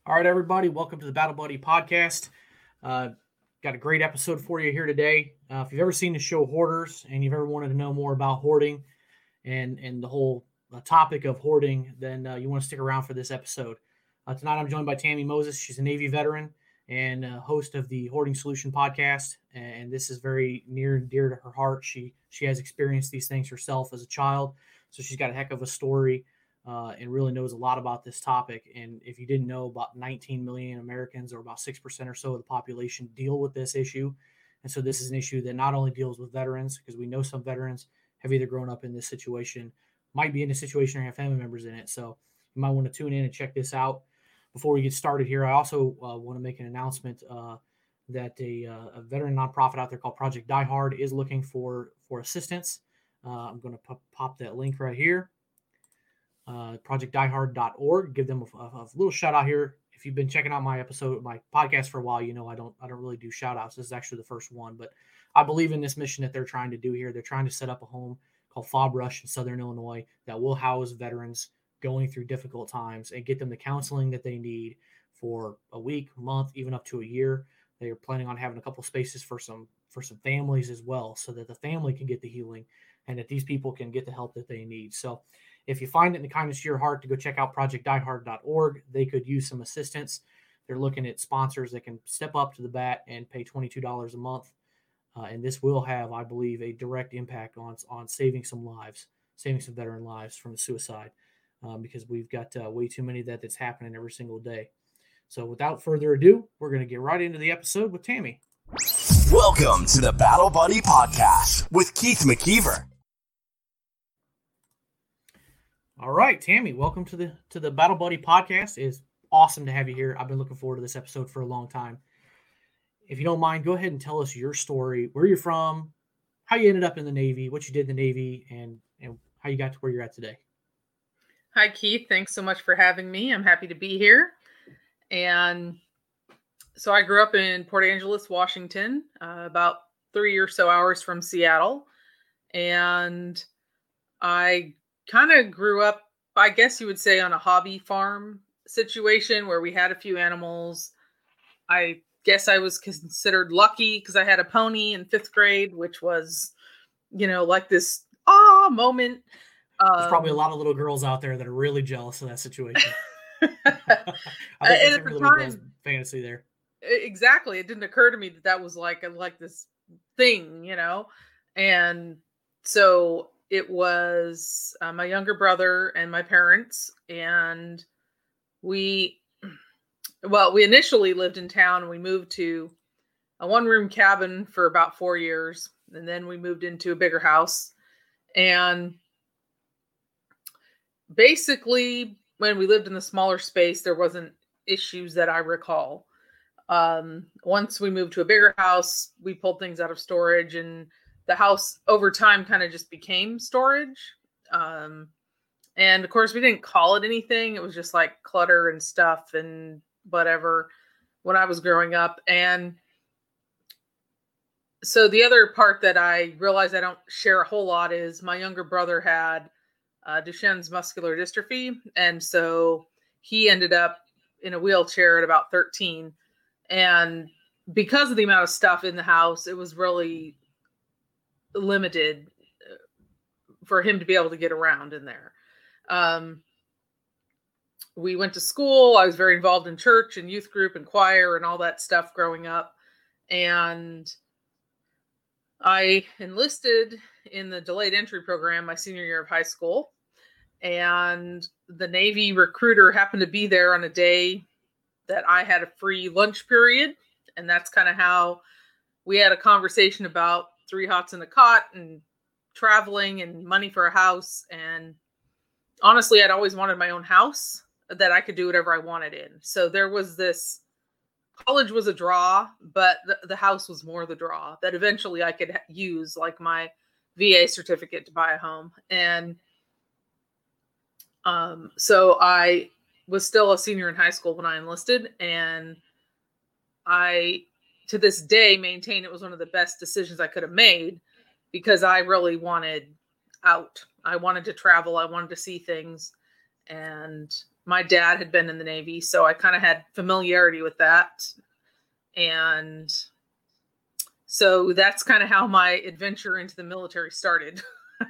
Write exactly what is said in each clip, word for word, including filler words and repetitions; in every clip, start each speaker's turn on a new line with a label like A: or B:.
A: All right, everybody, welcome to the Battle Buddy podcast. Uh, got a great episode for you here today. Uh, if you've ever seen the show Hoarders and you've ever wanted to know more about hoarding and, and the whole uh, topic of hoarding, then uh, you want to stick around for this episode. Uh, tonight, I'm joined by Tammy Moses. She's a Navy veteran and uh, host of the Hoarding Solution podcast, and this is very near and dear to her heart. She she has experienced these things herself as a child, so she's got a heck of a story. Uh, and really knows a lot about this topic. And if you didn't know, about nineteen million Americans, or about six percent or so of the population, deal with this issue. And so this is an issue that not only deals with veterans, because we know some veterans have either grown up in this situation, might be in a situation, or have family members in it. So you might want to tune in and check this out. Before we get started here, I also uh, want to make an announcement uh, that a, uh, a veteran nonprofit out there called Project Die Hard is looking for, for assistance. Uh, I'm going to pop, pop that link right here. Uh, project die hard dot org. Give them a, a, a little shout out here. If you've been checking out my episode, my podcast for a while, you know I don't I don't really do shout outs. This is actually the first one, but I believe in this mission that they're trying to do here. They're trying to set up a home called Fob Rush in Southern Illinois that will house veterans going through difficult times and get them the counseling that they need for a week, month, even up to a year. They are planning on having a couple spaces for some for some families as well, so that the family can get the healing and that these people can get the help that they need. So if you find it in the kindness of your heart to go check out project die hard dot org, they could use some assistance. They're looking at sponsors that can step up to the bat and pay twenty-two dollars a month. Uh, and this will have, I believe, a direct impact on, on saving some lives, saving some veteran lives from suicide, um, because we've got uh, way too many of that that's happening every single day. So without further ado, we're going to get right into the episode with Tammy.
B: Welcome to the Battle Buddy Podcast with Keith McKeever.
A: All right, Tammy, welcome to the to the Battle Buddy podcast. It's awesome to have you here. I've been looking forward to this episode for a long time. If you don't mind, go ahead and tell us your story, where you're from, how you ended up in the Navy, what you did in the Navy, and, and how you got to where you're at today.
C: Hi, Keith. Thanks so much for having me. I'm happy to be here. And so I grew up in Port Angeles, Washington, uh, about three or so hours from Seattle. And I kind of grew up, I guess you would say, on a hobby farm situation where we had a few animals. I guess I was considered lucky because I had a pony in fifth grade, which was, you know, like this ah moment.
A: There's
C: Um,
A: probably a lot of little girls out there that are really jealous of that situation. I think
C: and
A: that's
C: at
A: a
C: the
A: really
C: time,
A: girl's fantasy there.
C: exactly, it didn't occur to me that that was like a, like this thing, you know. And so it was uh, my younger brother and my parents, and we, well, we initially lived in town, and we moved to a one-room cabin for about four years, and then we moved into a bigger house. And basically, when we lived in the smaller space, there wasn't issues that I recall. Um, once we moved to a bigger house, we pulled things out of storage, and the house over time kind of just became storage. Um, and of course we didn't call it anything. It was just like clutter and stuff and whatever when I was growing up. And so the other part that I realized I don't share a whole lot is my younger brother had uh, Duchenne's muscular dystrophy. And so he ended up in a wheelchair at about thirteen. And because of the amount of stuff in the house, it was really limited for him to be able to get around in there. Um, we went to school. I was very involved in church and youth group and choir and all that stuff growing up. And I enlisted in the delayed entry program my senior year of high school. And the Navy recruiter happened to be there on a day that I had a free lunch period. And that's kind of how we had a conversation about three hots in a cot and traveling and money for a house. And honestly, I'd always wanted my own house that I could do whatever I wanted in. So there was this, college was a draw, but the, the house was more the draw that eventually I could use, like my V A certificate, to buy a home. And um, so I was still a senior in high school when I enlisted, and I, to this day, maintain it was one of the best decisions I could have made, because I really wanted out. I wanted to travel. I wanted to see things. And my dad had been in the Navy, so I kind of had familiarity with that. And so that's kind of how my adventure into the military started.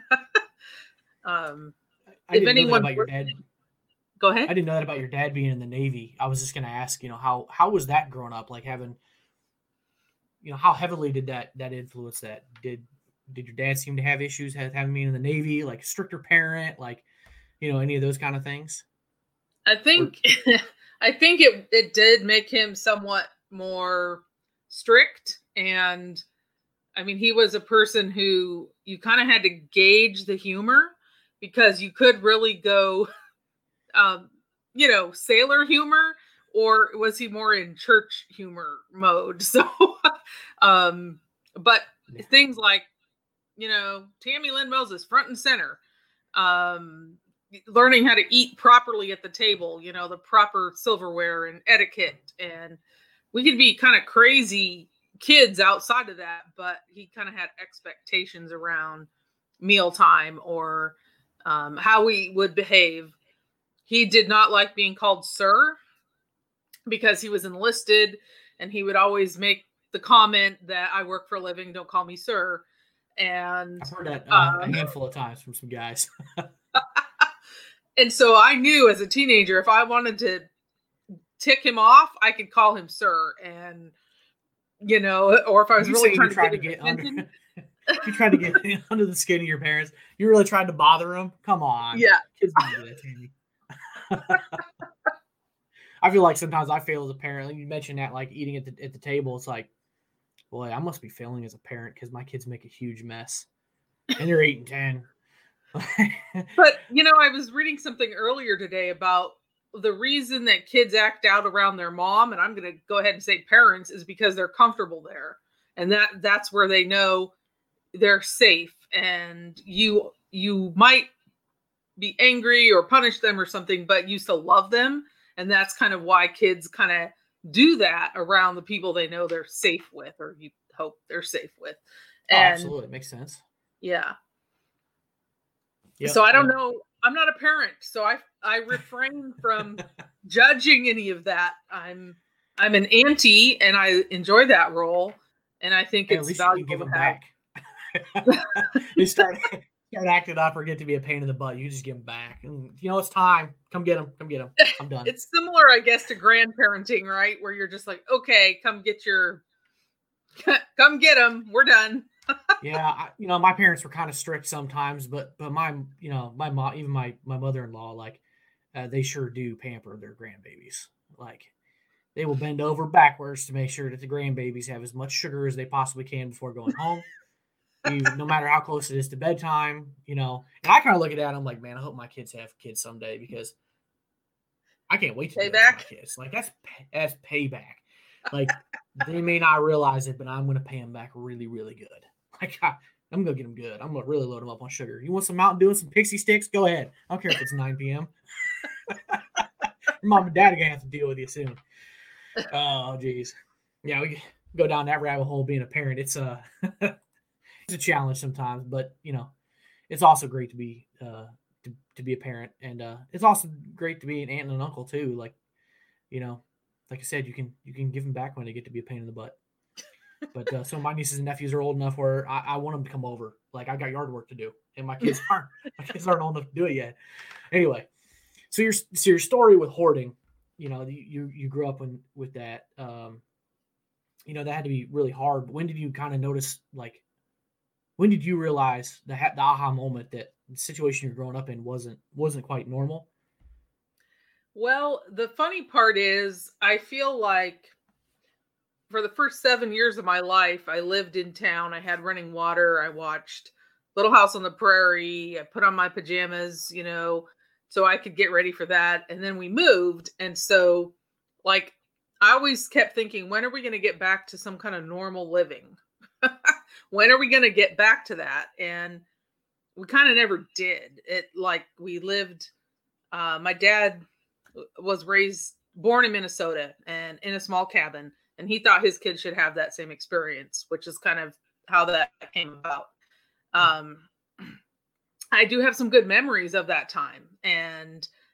C: um,
A: I
C: if
A: didn't
C: anyone,
A: know that about your dad.
C: Go ahead.
A: I didn't know that about your dad being in the Navy. I was just going to ask, you know, how how was that growing up? Like having, you know, how heavily did that that influence that? Did did your dad seem to have issues having being in the Navy, like a stricter parent, like, you know, any of those kind of things?
C: I think or, I think it it did make him somewhat more strict. And I mean, he was a person who you kind of had to gauge the humor, because you could really go, um, you know, sailor humor, or was he more in church humor mode? So, um, but yeah. Things like, you know, Tammy Lynn Wells is front and center. Um, learning how to eat properly at the table, you know, the proper silverware and etiquette. And we could be kind of crazy kids outside of that, but he kind of had expectations around mealtime or um, how we would behave. He did not like being called sir, because he was enlisted, and he would always make the comment that I work for a living, don't call me sir. And
A: I've heard that uh, um, a handful of times from some guys.
C: And so I knew as a teenager, if I wanted to tick him off, I could call him sir. And, you know, or if I was
A: you
C: really trying
A: you
C: to get,
A: to get under, you tried to get under the skin of your parents. You really tried to bother them. Come on.
C: Yeah.
A: Kids don't do that, Tammy. I feel like sometimes I fail as a parent. Like you mentioned that, like eating at the at the table, it's like, boy, I must be failing as a parent because my kids make a huge mess, and they're eight and ten.
C: But you know, I was reading something earlier today about the reason that kids act out around their mom, and I'm going to go ahead and say parents, is because they're comfortable there, and that that's where they know they're safe. And you you might be angry or punish them or something, but you still love them. And that's kind of why kids kind of do that around the people they know they're safe with, or you hope they're safe with. And,
A: oh, absolutely. Makes sense.
C: Yeah.
A: Yep,
C: so I don't
A: yep.
C: know. I'm not a parent, so I I refrain from judging any of that. I'm I'm an auntie, and I enjoy that role. And I think
A: hey,
C: it's
A: at least
C: valuable
A: you can give
C: to
A: them
C: have.
A: back. You start start acting up or get to be a pain in the butt. You just give them back. And, you know, it's time. Come get them. Come get them. I'm done.
C: It's similar, I guess, to grandparenting, right? Where you're just like, okay, come get your, come get them. We're done.
A: Yeah, I, you know, my parents were kind of strict sometimes, but but my, you know, my mom, even my my mother-in-law, like, uh, they sure do pamper their grandbabies. Like, they will bend over backwards to make sure that the grandbabies have as much sugar as they possibly can before going home. Even, no matter how close it is to bedtime, you know. And I kind of look at that, and I'm like, man, I hope my kids have kids someday, because I can't wait to do that for my kids. Like, that's that's payback. Like, they may not realize it, but I'm going to pay them back really, really good. Like, I, I'm going to get them good. I'm going to really load them up on sugar. You want some Mountain Dew and some Pixie Sticks? Go ahead. I don't care if it's nine p.m. Your mom and dad are going to have to deal with you soon. Oh, geez. Yeah, we go down that rabbit hole being a parent. It's a, it's a challenge sometimes, but, you know, it's also great to be uh, to, to be a parent. And uh, it's also great to be an aunt and an uncle, too. Like, you know, like I said, you can you can give them back when they get to be a pain in the butt. But uh, some of my nieces and nephews are old enough where I, I want them to come over. Like, I got yard work to do, and my kids aren't. My kids aren't old enough to do it yet. Anyway, so your so your story with hoarding, you know, you you grew up in, with that. Um, you know, that had to be really hard. When did you kind of notice, like, when did you realize the the aha moment that the situation you're growing up in wasn't wasn't quite normal?
C: Well, the funny part is, I feel like for the first seven years of my life, I lived in town. I had running water. I watched Little House on the Prairie. I put on my pajamas, you know, so I could get ready for that. And then we moved. And so, like, I always kept thinking, when are we going to get back to some kind of normal living? When are we going to get back to that? And we kind of never did. It, like, we lived, uh, my dad was raised, born in Minnesota and in a small cabin. And he thought his kids should have that same experience, which is kind of how that came about. Um, I do have some good memories of that time. And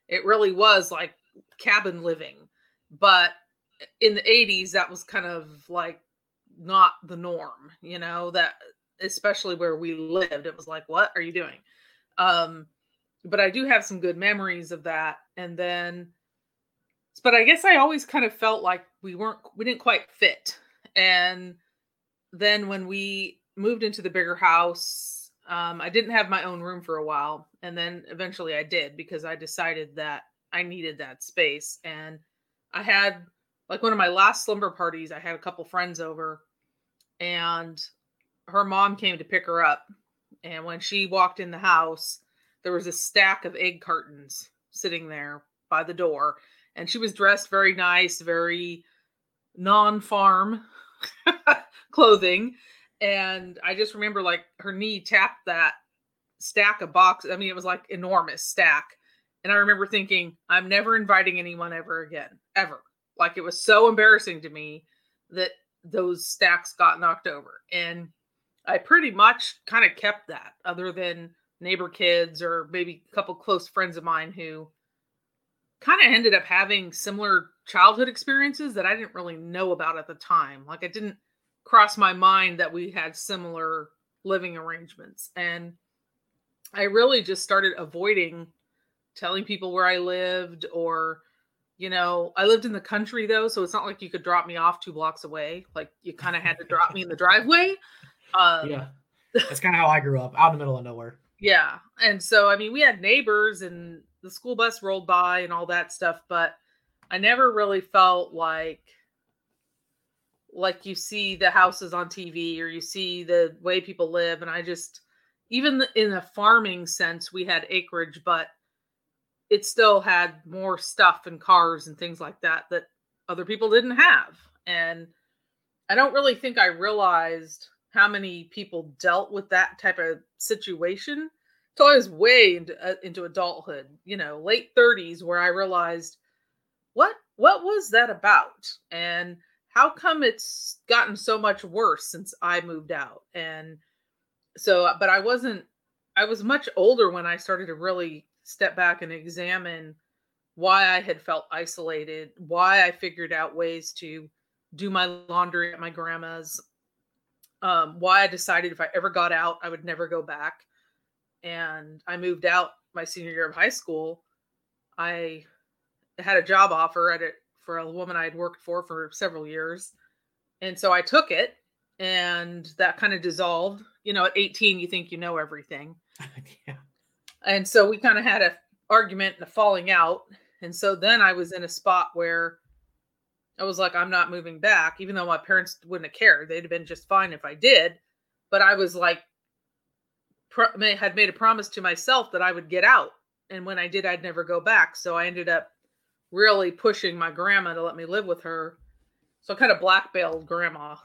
C: it really was like cabin living. But in the eighties, that was kind of like not the norm, you know, that especially where we lived, it was like, what are you doing? Um, but I do have some good memories of that. And then, but I guess I always kind of felt like we weren't, we didn't quite fit. And then when we moved into the bigger house, um, I didn't have my own room for a while. And then eventually I did, because I decided that I needed that space. And I had, like, one of my last slumber parties, I had a couple friends over, and her mom came to pick her up. And when she walked in the house, there was a stack of egg cartons sitting there by the door. And she was dressed very nice, very non-farm clothing. And I just remember, like, her knee tapped that stack of boxes. I mean, it was like enormous stack. And I remember thinking, I'm never inviting anyone ever again, ever. Like, it was so embarrassing to me that those stacks got knocked over. And I pretty much kind of kept that, other than neighbor kids or maybe a couple close friends of mine who kind of ended up having similar childhood experiences that I didn't really know about at the time. Like, it didn't cross my mind that we had similar living arrangements. And I really just started avoiding telling people where I lived, or, you know, I lived in the country though, so it's not like you could drop me off two blocks away. Like, you kind of had to drop me in the driveway. Um,
A: yeah, that's kind of how I grew up, out in the middle of nowhere.
C: Yeah. And so, I mean, we had neighbors and the school bus rolled by and all that stuff, but I never really felt like, like you see the houses on T V, or you see the way people live. And I just, even in a farming sense, we had acreage, but it still had more stuff and cars and things like that that other people didn't have. And I don't really think I realized how many people dealt with that type of situation until I was way into, uh, into adulthood, you know, late thirties, where I realized, what, what was that about? And how come it's gotten so much worse since I moved out? And so, but I wasn't, I was much older when I started to really step back and examine why I had felt isolated, why I figured out ways to do my laundry at my grandma's, um, why I decided if I ever got out, I would never go back. And I moved out my senior year of high school. I had a job offer at it for a woman I had worked for for several years. And so I took it, and that kind of dissolved. You know, at eighteen, you think you know everything.
A: Yeah.
C: And so we kind of had a argument and a falling out. And so then I was in a spot where I was like, I'm not moving back, even though my parents wouldn't have cared. They'd have been just fine if I did. But I was like, pro- had made a promise to myself that I would get out. And when I did, I'd never go back. So I ended up really pushing my grandma to let me live with her. So I kind of blackmailed grandma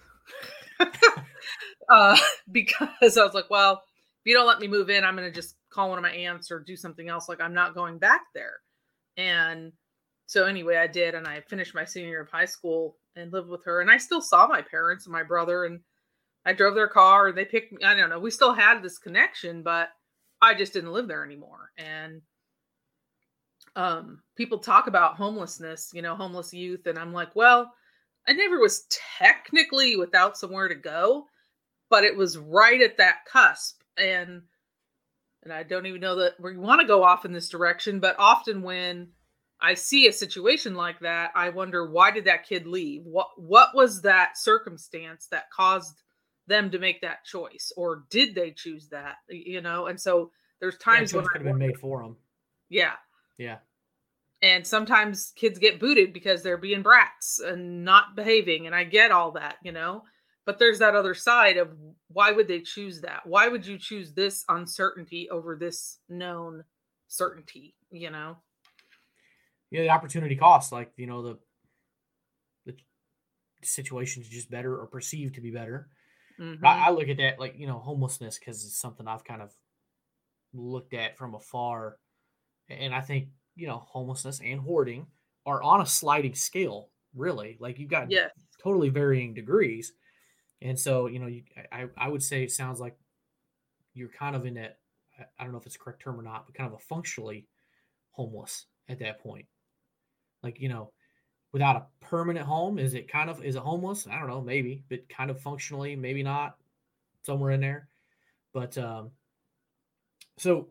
C: uh, because I was like, well, if you don't let me move in, I'm going to just call one of my aunts or do something else. Like, I'm not going back there. And so anyway, I did. And I finished my senior year of high school and lived with her. And I still saw my parents and my brother, and I drove their car, and they picked me. I don't know. We still had this connection, but I just didn't live there anymore. And um, people talk about homelessness, you know, homeless youth. And I'm like, well, I never was technically without somewhere to go, but it was right at that cusp. And And I don't even know that we want to go off in this direction, but often when I see a situation like that, I wonder, why did that kid leave? What what was that circumstance that caused them to make that choice? Or did they choose that? You know, and so there's times
A: yeah,
C: when
A: could have been made for them.
C: Yeah.
A: Yeah.
C: And sometimes kids get booted because they're being brats and not behaving. And I get all that, you know. But there's that other side of, why would they choose that? Why would you choose this uncertainty over this known certainty, you know?
A: Yeah, the opportunity cost, like, you know, the the situation's just better, or perceived to be better.
C: Mm-hmm.
A: I, I look at that, like, you know, homelessness, because it's something I've kind of looked at from afar. And I think, you know, homelessness and hoarding are on a sliding scale, really. Like, you've got
C: Yes.
A: totally varying degrees. And so, you know, you, I, I would say it sounds like you're kind of in that, I don't know if it's the correct term or not, but kind of a functionally homeless. at that point? Like, you know, without a permanent home, is it kind of, is it homeless? I don't know, maybe, but kind of functionally, maybe not, somewhere in there. But um, so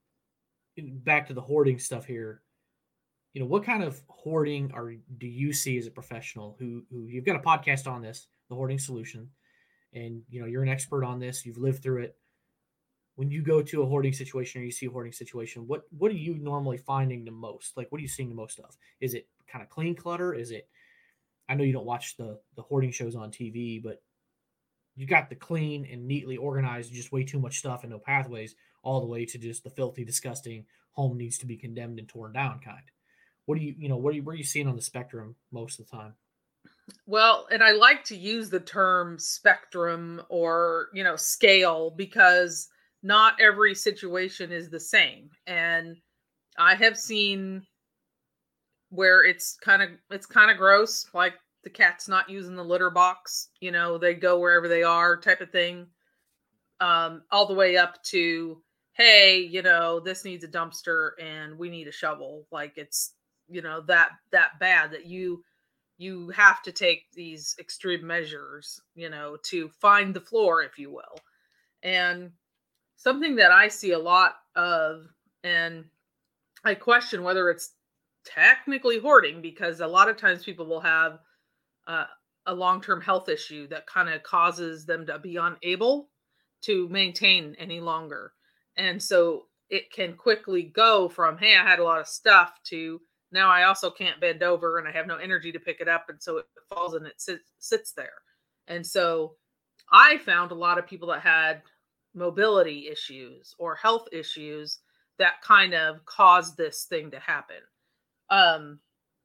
A: back to the hoarding stuff here. You know, what kind of hoarding are do you see as a professional who who you've got a podcast on this, the Hoarding Solution, and you know you're an expert on this, you've lived through it. When you go to a hoarding situation or you see a hoarding situation, what what are you normally finding the most? Like, what are you seeing the most of? Is it kind of clean clutter? Is it? I know you don't watch the the hoarding shows on T V, but you got the clean and neatly organized, just way too much stuff and no pathways, all the way to just the filthy, disgusting home needs to be condemned and torn down kind. What do you, you know, what are you, where are you seeing on the spectrum most of the time?
C: Well, and I like to use the term spectrum or, you know, scale because not every situation is the same. And I have seen where it's kind of, it's kind of gross, like the cat's not using the litter box, you know, they go wherever they are type of thing. Um, all the way up to, hey, you know, this needs a dumpster and we need a shovel. Like it's, you know, that, that bad that you, you have to take these extreme measures, you know, to find the floor, if you will. And something that I see a lot of, and I question whether it's technically hoarding, because a lot of times people will have uh, a long-term health issue that kind of causes them to be unable to maintain any longer. And so it can quickly go from, hey, I had a lot of stuff to now I also can't bend over and I have no energy to pick it up. And so it falls and it sits, sits there. And so I found a lot of people that had mobility issues or health issues that kind of caused this thing to happen. Um,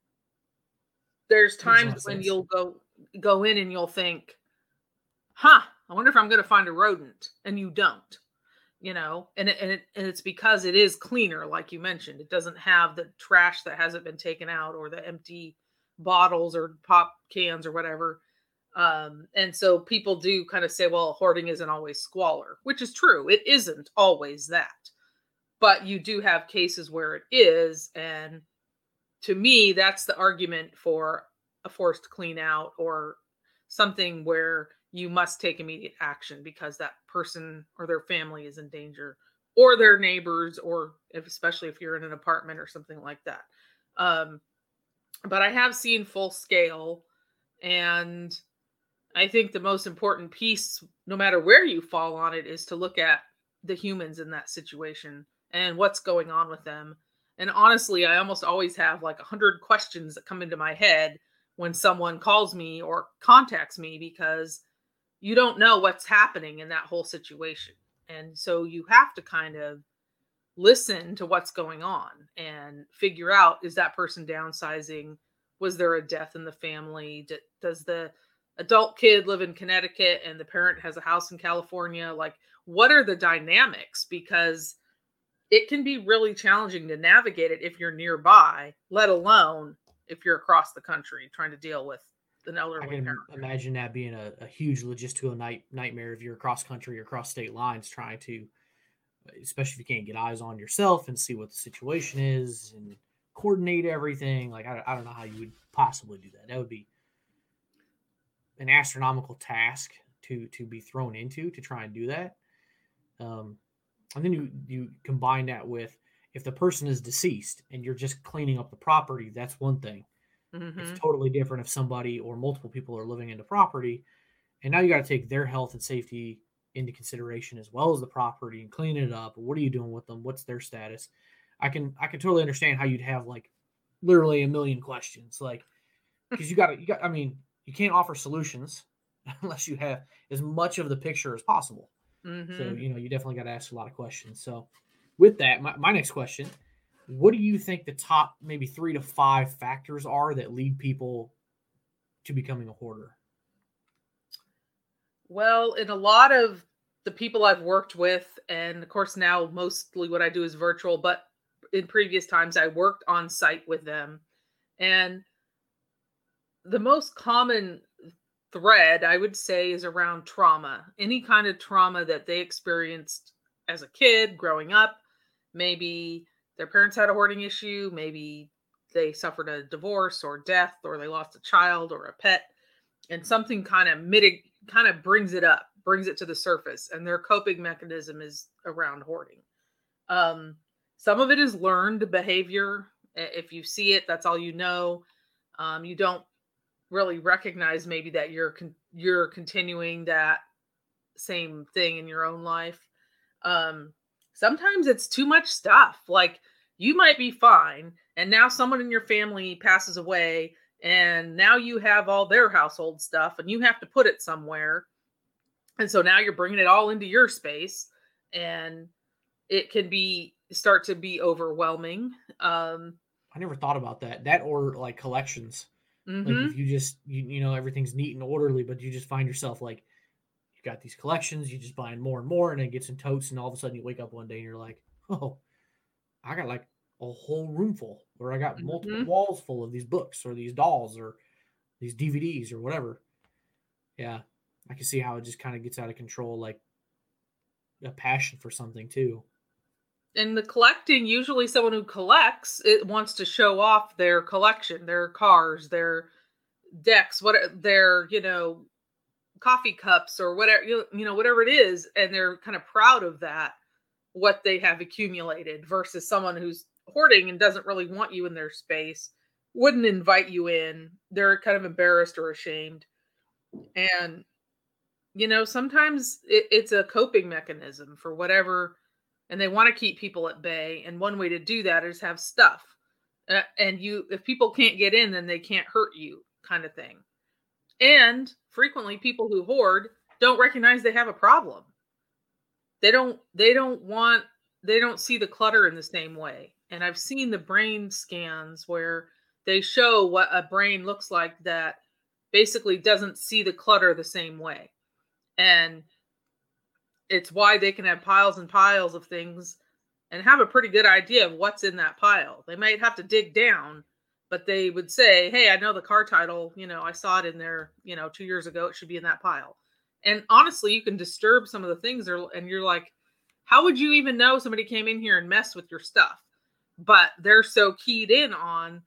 C: there's times when you'll go, go in and you'll think, huh, I wonder if I'm going to find a rodent, and you don't. You know, and it, and it and it's because it is cleaner, like you mentioned. It doesn't have the trash that hasn't been taken out or the empty bottles or pop cans or whatever. Um, and so people do kind of say, well, hoarding isn't always squalor, which is true. It isn't always that. But you do have cases where it is. And to me, that's the argument for a forced clean out or something where you must take immediate action because that person or their family is in danger, or their neighbors, or if, especially if you're in an apartment or something like that. Um, but I have seen full scale, and I think the most important piece, no matter where you fall on it, is to look at the humans in that situation and what's going on with them. And honestly, I almost always have like a hundred questions that come into my head when someone calls me or contacts me, because you don't know what's happening in that whole situation. And so you have to kind of listen to what's going on and figure out, is that person downsizing? Was there a death in the family? Does the adult kid live in Connecticut and the parent has a house in California? Like, what are the dynamics? Because it can be really challenging to navigate it if you're nearby, let alone if you're across the country trying to deal with an elderly
A: I can
C: parent.
A: imagine that being a, a huge logistical night, nightmare if you're across country or across state lines trying to, especially if you can't get eyes on yourself and see what the situation is and coordinate everything. Like, I, I don't know how you would possibly do that. That would be an astronomical task to to be thrown into to try and do that. Um, and then you, you combine that with, if the person is deceased and you're just cleaning up the property, that's one thing. Mm-hmm. It's totally different if somebody or multiple people are living in the property, and now you got to take their health and safety into consideration as well as the property and clean it up. What are you doing with them? What's their status? I can I can totally understand how you'd have like literally a million questions, like, because you got to you got I mean you can't offer solutions unless you have as much of the picture as possible. Mm-hmm. So you know you definitely got to ask a lot of questions. So with that, my, my next question. What do you think the top maybe three to five factors are that lead people to becoming a hoarder?
C: Well, in a lot of the people I've worked with, and of course now mostly what I do is virtual, but in previous times I worked on site with them. And the most common thread, I would say, is around trauma. Any kind of trauma that they experienced as a kid growing up. Maybe their parents had a hoarding issue. Maybe they suffered a divorce or death, or they lost a child or a pet, and something kind of mitig kind of brings it up, brings it to the surface, and their coping mechanism is around hoarding. Um, some of it is learned behavior. If you see it, that's all you know. Um, you don't really recognize maybe that you're con- you're continuing that same thing in your own life. Um, sometimes it's too much stuff. Like, you might be fine, and now someone in your family passes away, and now you have all their household stuff, and you have to put it somewhere. And so now you're bringing it all into your space, and it can be start to be overwhelming. Um,
A: I never thought about that. That or like collections.
C: mm-hmm.
A: Like if you just you, you know everything's neat and orderly, but you just find yourself like you got these collections, you just buying more and more, and it gets in totes, and all of a sudden you wake up one day and you're like, oh, I got like a whole room full, or I got multiple
C: Mm-hmm.
A: walls full of these books or these dolls or these D V Ds or whatever. Yeah, I can see how it just kind of gets out of control, like a passion for something too.
C: And the collecting, usually someone who collects, it wants to show off their collection, their cars, their decks, what their, you know, coffee cups or whatever, you know, whatever it is. And they're kind of proud of that, what they have accumulated, versus someone who's hoarding and doesn't really want you in their space, wouldn't invite you in. They're kind of embarrassed or ashamed. And, you know, sometimes it, it's a coping mechanism for whatever, and they want to keep people at bay. And one way to do that is have stuff. Uh, and you, if people can't get in, then they can't hurt you, kind of thing. And frequently people who hoard don't recognize they have a problem. They don't, they don't want, they don't see the clutter in the same way. And I've seen the brain scans where they show what a brain looks like that basically doesn't see the clutter the same way. And it's why they can have piles and piles of things and have a pretty good idea of what's in that pile. They might have to dig down, but they would say, hey, I know the car title, you know, I saw it in there, you know, two years ago, it should be in that pile. And honestly, you can disturb some of the things there, and you're like, how would you even know somebody came in here and messed with your stuff? But they're so keyed in on,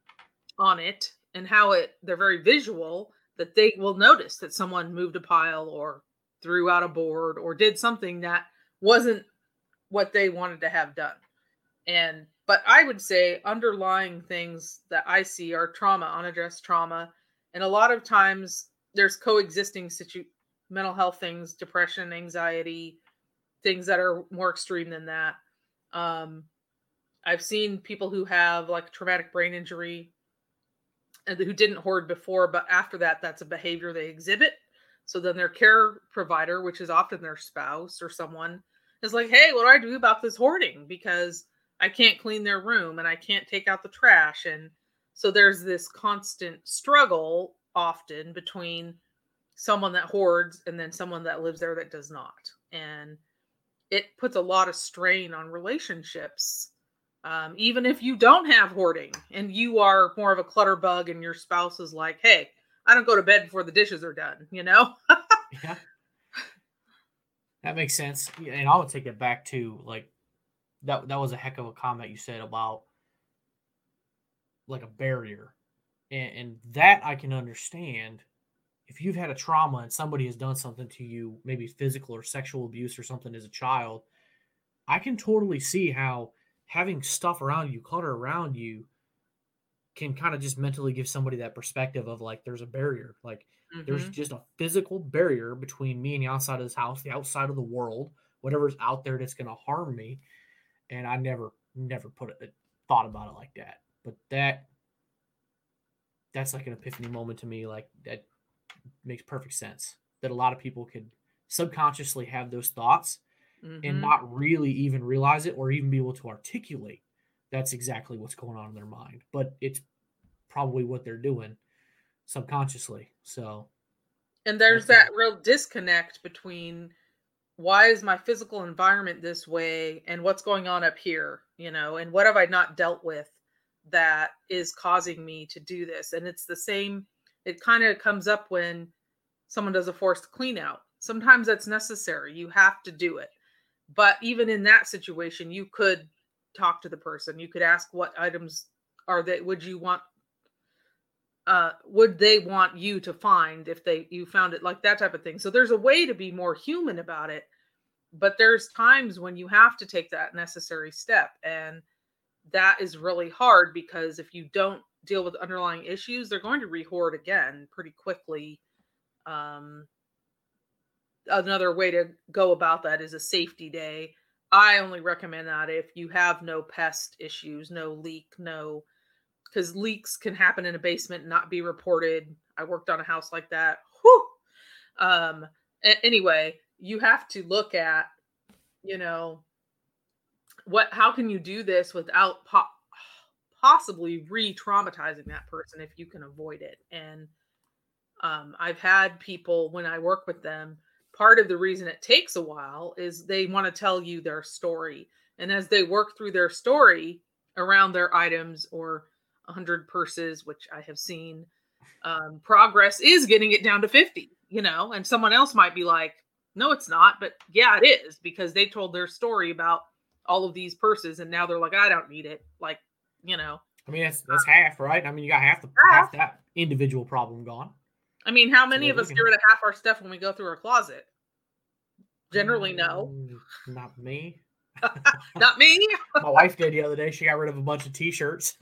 C: on it and how it, they're very visual that they will notice that someone moved a pile or threw out a board or did something that wasn't what they wanted to have done. And, but I would say underlying things that I see are trauma, unaddressed trauma. And a lot of times there's coexisting situ- mental health things, depression, anxiety, things that are more extreme than that. Um, I've seen people who have like traumatic brain injury and who didn't hoard before, but after that, that's a behavior they exhibit. So then their care provider, which is often their spouse or someone, is like, hey, what do I do about this hoarding? Because I can't clean their room and I can't take out the trash. And so there's this constant struggle often between someone that hoards and then someone that lives there that does not. And it puts a lot of strain on relationships. Um, even if you don't have hoarding and you are more of a clutter bug and your spouse is like, hey, I don't go to bed before the dishes are done, you know?
A: Yeah. That makes sense. And I would take it back to like, that, that was a heck of a comment you said about like a barrier. And, and that I can understand. If you've had a trauma and somebody has done something to you, maybe physical or sexual abuse or something as a child, I can totally see how having stuff around you, clutter around you, can kind of just mentally give somebody that perspective of like, there's a barrier. Like mm-hmm. there's just a physical barrier between me and the outside of this house, the outside of the world, whatever's out there that's going to harm me. And I never, never put it, thought about it like that. But that, that's like an epiphany moment to me. Like that makes perfect sense that a lot of people could subconsciously have those thoughts mm-hmm. and not really even realize it or even be able to articulate that's exactly what's going on in their mind, but it's probably what they're doing subconsciously. So,
C: and there's that a- real disconnect between why is my physical environment this way and what's going on up here, you know, and what have I not dealt with that is causing me to do this? And it's the same. It kind of comes up when someone does a forced clean out. Sometimes that's necessary. You have to do it. But even in that situation, you could talk to the person. You could ask what items are they, would you want, uh, would they want you to find if they, you found it, like that type of thing. So there's a way to be more human about it, but there's times when you have to take that necessary step. And that is really hard because if you don't deal with underlying issues, they're going to rehoard again pretty quickly. Um, another way to go about that is a safety day. I only recommend that if you have no pest issues, no leak, no, because leaks can happen in a basement and not be reported. I worked on a house like that. Whew. Um, a- anyway, you have to look at, you know, what, how can you do this without po- possibly re-traumatizing that person if you can avoid it. And um, I've had people, when I work with them, part of the reason it takes a while is they want to tell you their story. And as they work through their story around their items or one hundred purses, which I have seen, um, progress is getting it down to fifty, you know, and someone else might be like, no, it's not. But yeah, it is, because they told their story about all of these purses and now they're like, I don't need it. Like, you know,
A: I mean, that's that's half, right? I mean, you got half the half that individual problem gone.
C: I mean, how many of us get rid of half our stuff when we go through our closet? Generally, no.
A: Mm, not me.
C: Not me.
A: My wife did the other day. She got rid of a bunch of T-shirts.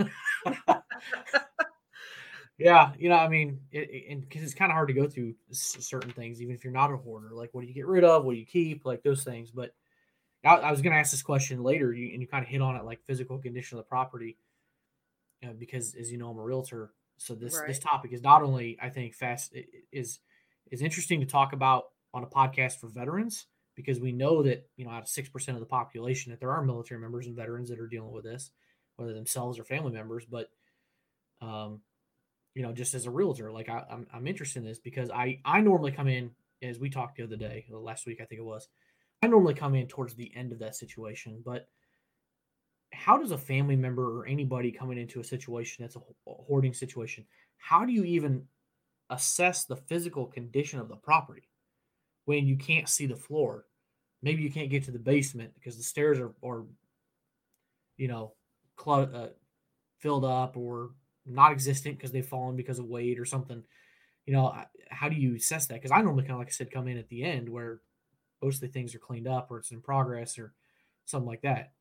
A: Yeah, you know, I mean, it, it, and because it's kind of hard to go through s- certain things, even if you're not a hoarder. Like, what do you get rid of? What do you keep? Like those things. But I, I was going to ask this question later, you, and you kind of hit on it, like physical condition of the property, uh, because as you know, I'm a realtor. So this
C: Right.
A: this topic is not only, I think, fast is is interesting to talk about on a podcast for veterans, because we know that, you know, out of six percent of the population, that there are military members and veterans that are dealing with this, whether themselves or family members. But um, you know, just as a realtor, like I, I'm I'm interested in this because I I normally come in, as we talked the other day, last week I think it was, I normally come in towards the end of that situation. But how does a family member or anybody coming into a situation that's a hoarding situation, how do you even assess the physical condition of the property when you can't see the floor? Maybe you can't get to the basement because the stairs are, are you know, cl- uh, filled up or not existent because they've fallen because of weight or something. You know, how do you assess that? Because I normally kind of, like I said, come in at the end where most of the things are cleaned up or it's in progress or something like that.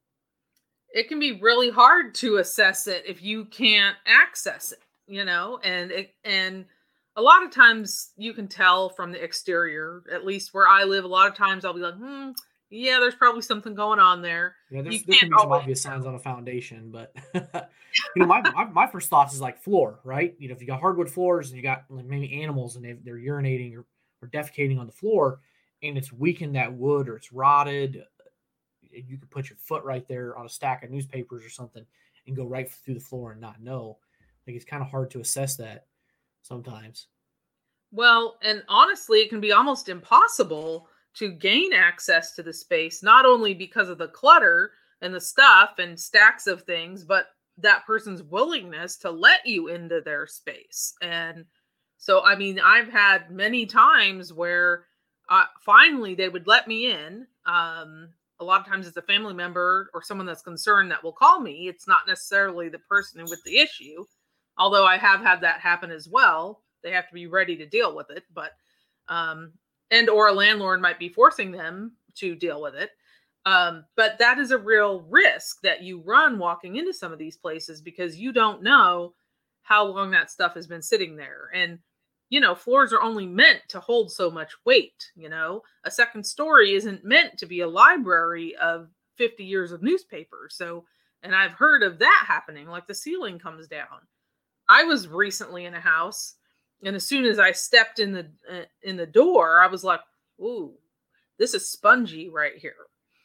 C: It can be really hard to assess it if you can't access it, you know, and it, and a lot of times you can tell from the exterior, at least where I live. A lot of times I'll be like, hmm, yeah, there's probably something going on there.
A: Yeah, there's,
C: You
A: there can
C: can't
A: be some
C: always
A: obvious
C: tell.
A: signs on a foundation, but you know, my, my my first thoughts is like floor, right? You know, if you got hardwood floors and you got like maybe animals and they, they're urinating or, or defecating on the floor, and it's weakened that wood or it's rotted, you could put your foot right there on a stack of newspapers or something and go right through the floor and not know. Like, it's kind of hard to assess that sometimes.
C: Well, and honestly, it can be almost impossible to gain access to the space, not only because of the clutter and the stuff and stacks of things, but that person's willingness to let you into their space. And so, I mean, I've had many times where uh, finally they would let me in. Um, a lot of times it's a family member or someone that's concerned that will call me. It's not necessarily the person with the issue, although I have had that happen as well. They have to be ready to deal with it, but um, and or a landlord might be forcing them to deal with it. Um, but that is a real risk that you run walking into some of these places because you don't know how long that stuff has been sitting there. And, you know, floors are only meant to hold so much weight. You know, a second story isn't meant to be a library of fifty years of newspapers. So, and I've heard of that happening, like the ceiling comes down. I was recently in a house, and as soon as I stepped in the uh, in the door, I was like, "Ooh, this is spongy right here."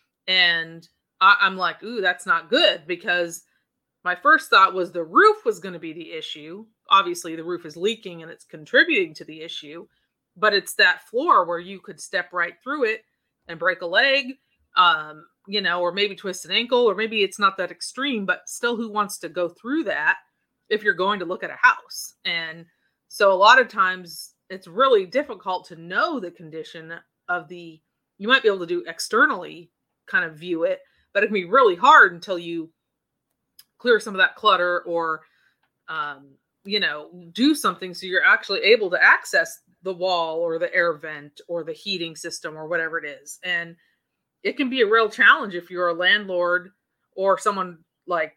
C: And I, I'm like, "Ooh, that's not good," because my first thought was the roof was going to be the issue. Obviously, the roof is leaking and it's contributing to the issue, but it's that floor where you could step right through it and break a leg, um, you know, or maybe twist an ankle, or maybe it's not that extreme, but still, who wants to go through that if you're going to look at a house? And so a lot of times it's really difficult to know the condition of the, you might be able to do externally kind of view it, but it can be really hard until you clear some of that clutter or, um, you know, do something so you're actually able to access the wall or the air vent or the heating system or whatever it is. And it can be a real challenge if you're a landlord or someone like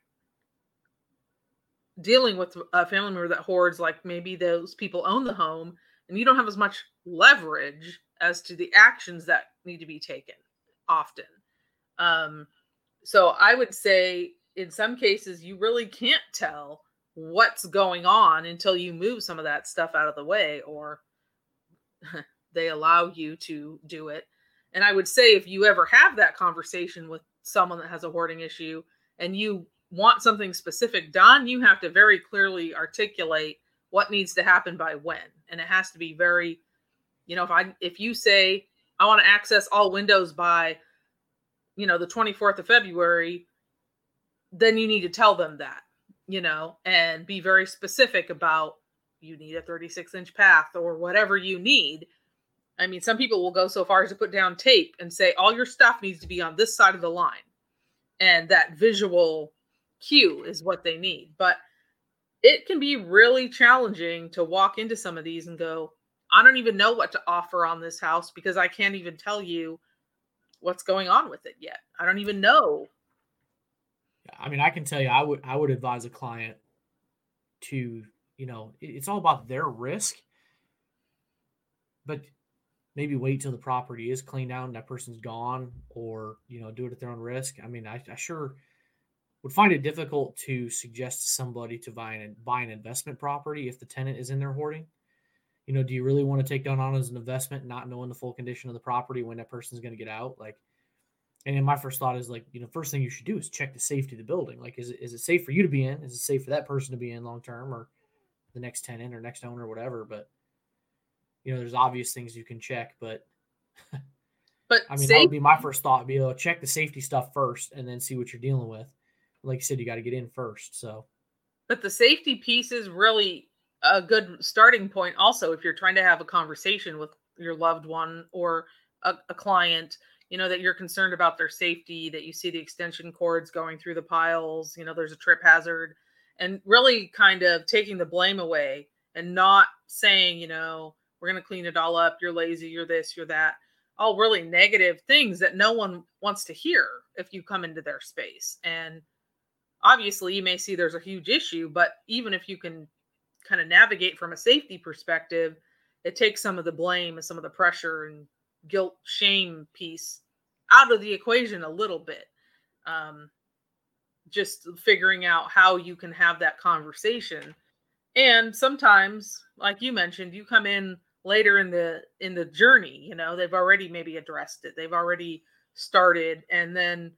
C: dealing with a family member that hoards, like maybe those people own the home and you don't have as much leverage as to the actions that need to be taken often. Um, so I would say in some cases, you really can't tell what's going on until you move some of that stuff out of the way or they allow you to do it. And I would say if you ever have that conversation with someone that has a hoarding issue and you want something specific done, you have to very clearly articulate what needs to happen by when. And it has to be very, you know, if I, if you say, I want to access all windows by, you know, the twenty-fourth of February, then you need to tell them that, you know, and be very specific about you need a thirty-six inch path or whatever you need. I mean, some people will go so far as to put down tape and say, all your stuff needs to be on this side of the line. And that visual cue is what they need. But it can be really challenging to walk into some of these and go, I don't even know what to offer on this house because I can't even tell you what's going on with it yet. I don't even know.
A: I mean, I can tell you, I would, I would advise a client to, you know, it's all about their risk, but maybe wait till the property is cleaned out and that person's gone, or, you know, do it at their own risk. I mean, I, I sure would find it difficult to suggest to somebody to buy an, buy an investment property if the tenant is in there hoarding. You know, do you really want to take that on as an investment, not knowing the full condition of the property when that person's going to get out? Like, and then my first thought is like, you know, first thing you should do is check the safety of the building. Like, is it, is it safe for you to be in? Is it safe for that person to be in long-term, or the next tenant or next owner or whatever? But, you know, there's obvious things you can check, but,
C: but
A: I mean,
C: safe-
A: that would be my first thought, be able to check the safety stuff first and then see what you're dealing with. Like you said, you got to get in first. So,
C: but the safety piece is really a good starting point. Also, if you're trying to have a conversation with your loved one or a, a client, you know, that you're concerned about their safety, that you see the extension cords going through the piles, you know, there's a trip hazard, and really kind of taking the blame away and not saying, you know, we're going to clean it all up. You're lazy. You're this, you're that. All really negative things that no one wants to hear if you come into their space. And obviously you may see there's a huge issue, but even if you can kind of navigate from a safety perspective, it takes some of the blame and some of the pressure and guilt, shame piece out of the equation a little bit. Um, just figuring out how you can have that conversation. And sometimes, like you mentioned, you come in later in the in the journey, you know, they've already maybe addressed it. They've already started, and then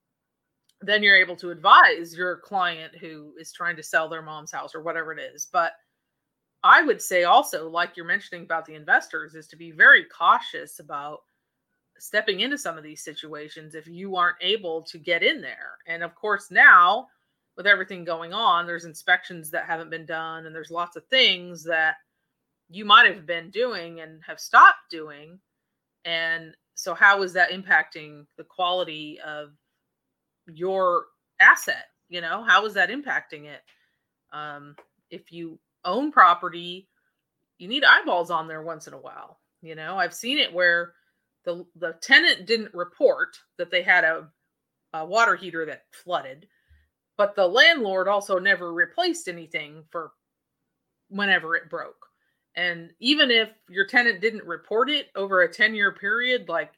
C: then you're able to advise your client who is trying to sell their mom's house or whatever it is. But I would say also, like you're mentioning about the investors, is to be very cautious about stepping into some of these situations if you aren't able to get in there. And of course, now with everything going on, there's inspections that haven't been done, and there's lots of things that you might have been doing and have stopped doing. And so how is that impacting the quality of your asset? You know, how is that impacting it? Um, if you own property, you need eyeballs on there once in a while. You know, I've seen it where the the tenant didn't report that they had a, a water heater that flooded, but the landlord also never replaced anything for whenever it broke. And even if your tenant didn't report it over a ten year period, like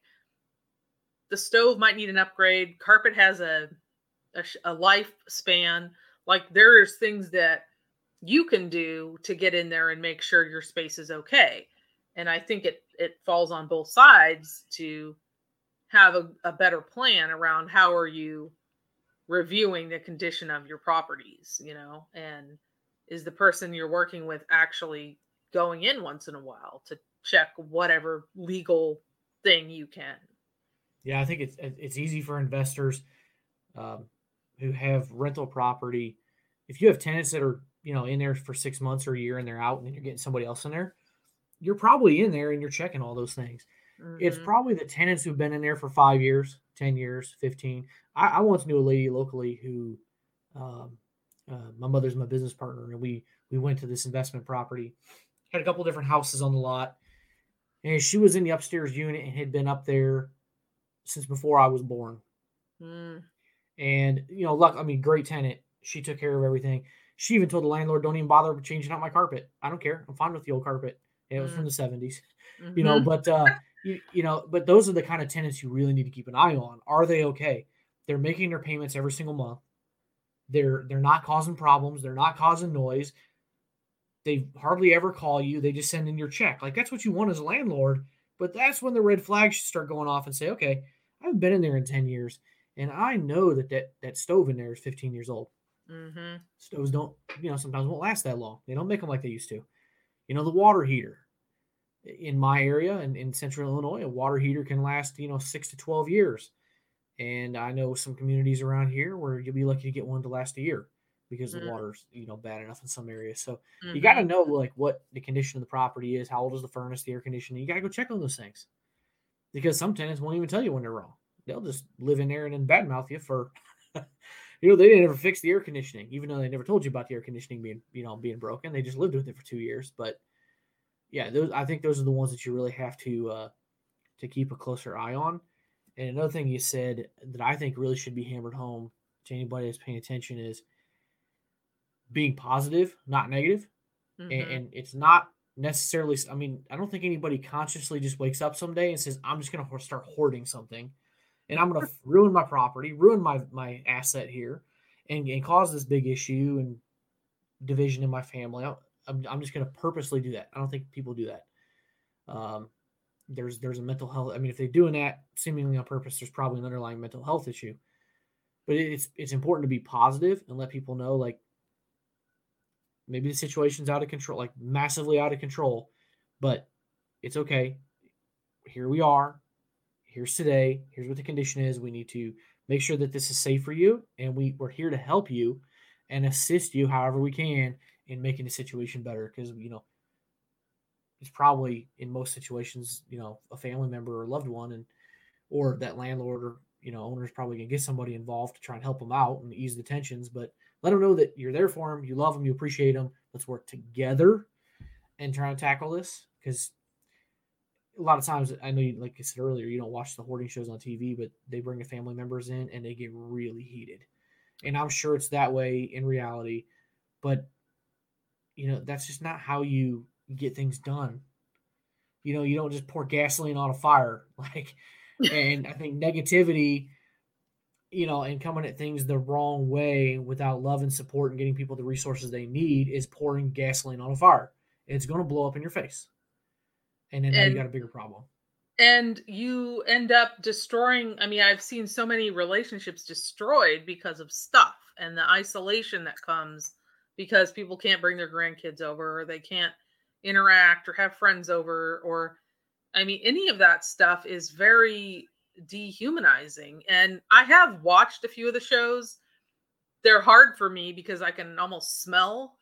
C: the stove might need an upgrade, carpet has a, a, a lifespan, like there's things that you can do to get in there and make sure your space is okay. And I think it, it falls on both sides to have a, a better plan around how are you reviewing the condition of your properties, you know, and is the person you're working with actually going in once in a while to check whatever legal thing you can.
A: Yeah, I think it's it's easy for investors um, who have rental property. If you have tenants that are, you know, in there for six months or a year and they're out, and then you're getting somebody else in there, you're probably in there and you're checking all those things.
C: Mm-hmm.
A: It's probably the tenants who've been in there for five years, ten years, fifteen. I, I once knew a lady locally who, um, uh, my mother's my business partner, and we we went to this investment property, had a couple different houses on the lot, and she was in the upstairs unit and had been up there since before I was born.
C: Mm.
A: And, you know, luck, I mean, great tenant. She took care of everything. She even told the landlord, don't even bother changing out my carpet. I don't care. I'm fine with the old carpet. And it was
C: Mm.
A: from the seventies,
C: Mm-hmm.
A: you know, but, uh, you, you know, but those are the kind of tenants you really need to keep an eye on. Are they okay? They're making their payments every single month. They're, they're not causing problems. They're not causing noise. They hardly ever call you. They just send in your check. Like, that's what you want as a landlord. But that's when the red flags should start going off and say, okay, I haven't been in there in ten years. And I know that that, that stove in there is fifteen years old.
C: Mm-hmm.
A: Stoves don't, you know, sometimes won't last that long. They don't make them like they used to. You know, the water heater in my area and in, in central Illinois, a water heater can last, you know, six to twelve years. And I know some communities around here where you'll be lucky to get one to last a year because the
C: Mm-hmm.
A: water's, you know, bad enough in some areas. So
C: Mm-hmm.
A: you got to know like what the condition of the property is, how old is the furnace, the air conditioning. You got to go check on those things because some tenants won't even tell you when they're wrong. They'll just live in there and then badmouth you for, you know, they didn't ever fix the air conditioning, even though they never told you about the air conditioning being, you know, being broken. They just lived with it for two years. But yeah, those I think those are the ones that you really have to uh, to keep a closer eye on. And another thing you said that I think really should be hammered home to anybody that's paying attention is being positive, not negative.
C: Mm-hmm.
A: And, and it's not necessarily, I mean, I don't think anybody consciously just wakes up someday and says, I'm just going to start hoarding something and I'm going to ruin my property, ruin my, my asset here and, and cause this big issue and division in my family. I'm, I'm just going to purposely do that. I don't think people do that. Um, there's, there's a mental health. I mean, if they're doing that seemingly on purpose, there's probably an underlying mental health issue, but it's, it's important to be positive and let people know, like, maybe the situation's out of control, like massively out of control, but it's okay. Here we are. Here's today. Here's what the condition is. We need to make sure that this is safe for you. And we, we're here to help you and assist you however we can in making the situation better. Because, you know, it's probably in most situations, you know, a family member or loved one and, or that landlord or, you know, owner is probably going to get somebody involved to try and help them out and ease the tensions, but let them know that you're there for them. You love them. You appreciate them. Let's work together and try to tackle this. Because a lot of times, I know, you, like I said earlier, you don't watch the hoarding shows on T V, but they bring the family members in and they get really heated. And I'm sure it's that way in reality. But, you know, that's just not how you get things done. You know, you don't just pour gasoline on a fire. Like, and I think negativity, you know, and coming at things the wrong way without love and support and getting people the resources they need is pouring gasoline on a fire. It's going to blow up in your face. And then now you got a bigger problem.
C: And you end up destroying, I mean, I've seen so many relationships destroyed because of stuff and the isolation that comes because people can't bring their grandkids over or they can't interact or have friends over or, I mean, any of that stuff is very dehumanizing. And I have watched a few of the shows. They're hard for me because I can almost smell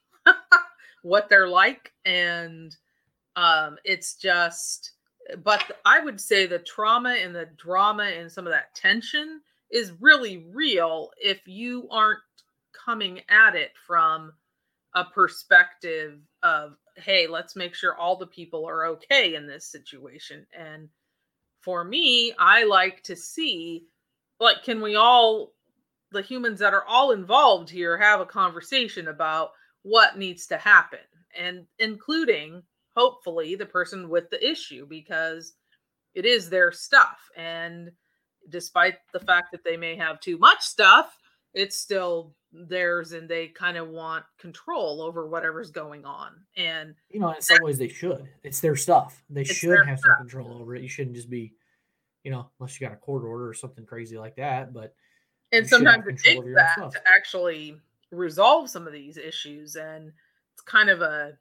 C: what they're like. And um, it's just, but I would say the trauma and the drama and some of that tension is really real if you aren't coming at it from a perspective of, hey, let's make sure all the people are okay in this situation. And for me, I like to see, like, can we all, the humans that are all involved here, have a conversation about what needs to happen, and including, hopefully, the person with the issue, because it is their stuff. And despite the fact that they may have too much stuff, it's still theirs and they kind of want control over whatever's going on. And,
A: you know, in some ways they should. It's their stuff. They should have some control over it. You shouldn't just be, you know, unless you got a court order or something crazy like that. But
C: and sometimes it takes that to actually resolve some of these issues. And it's kind of a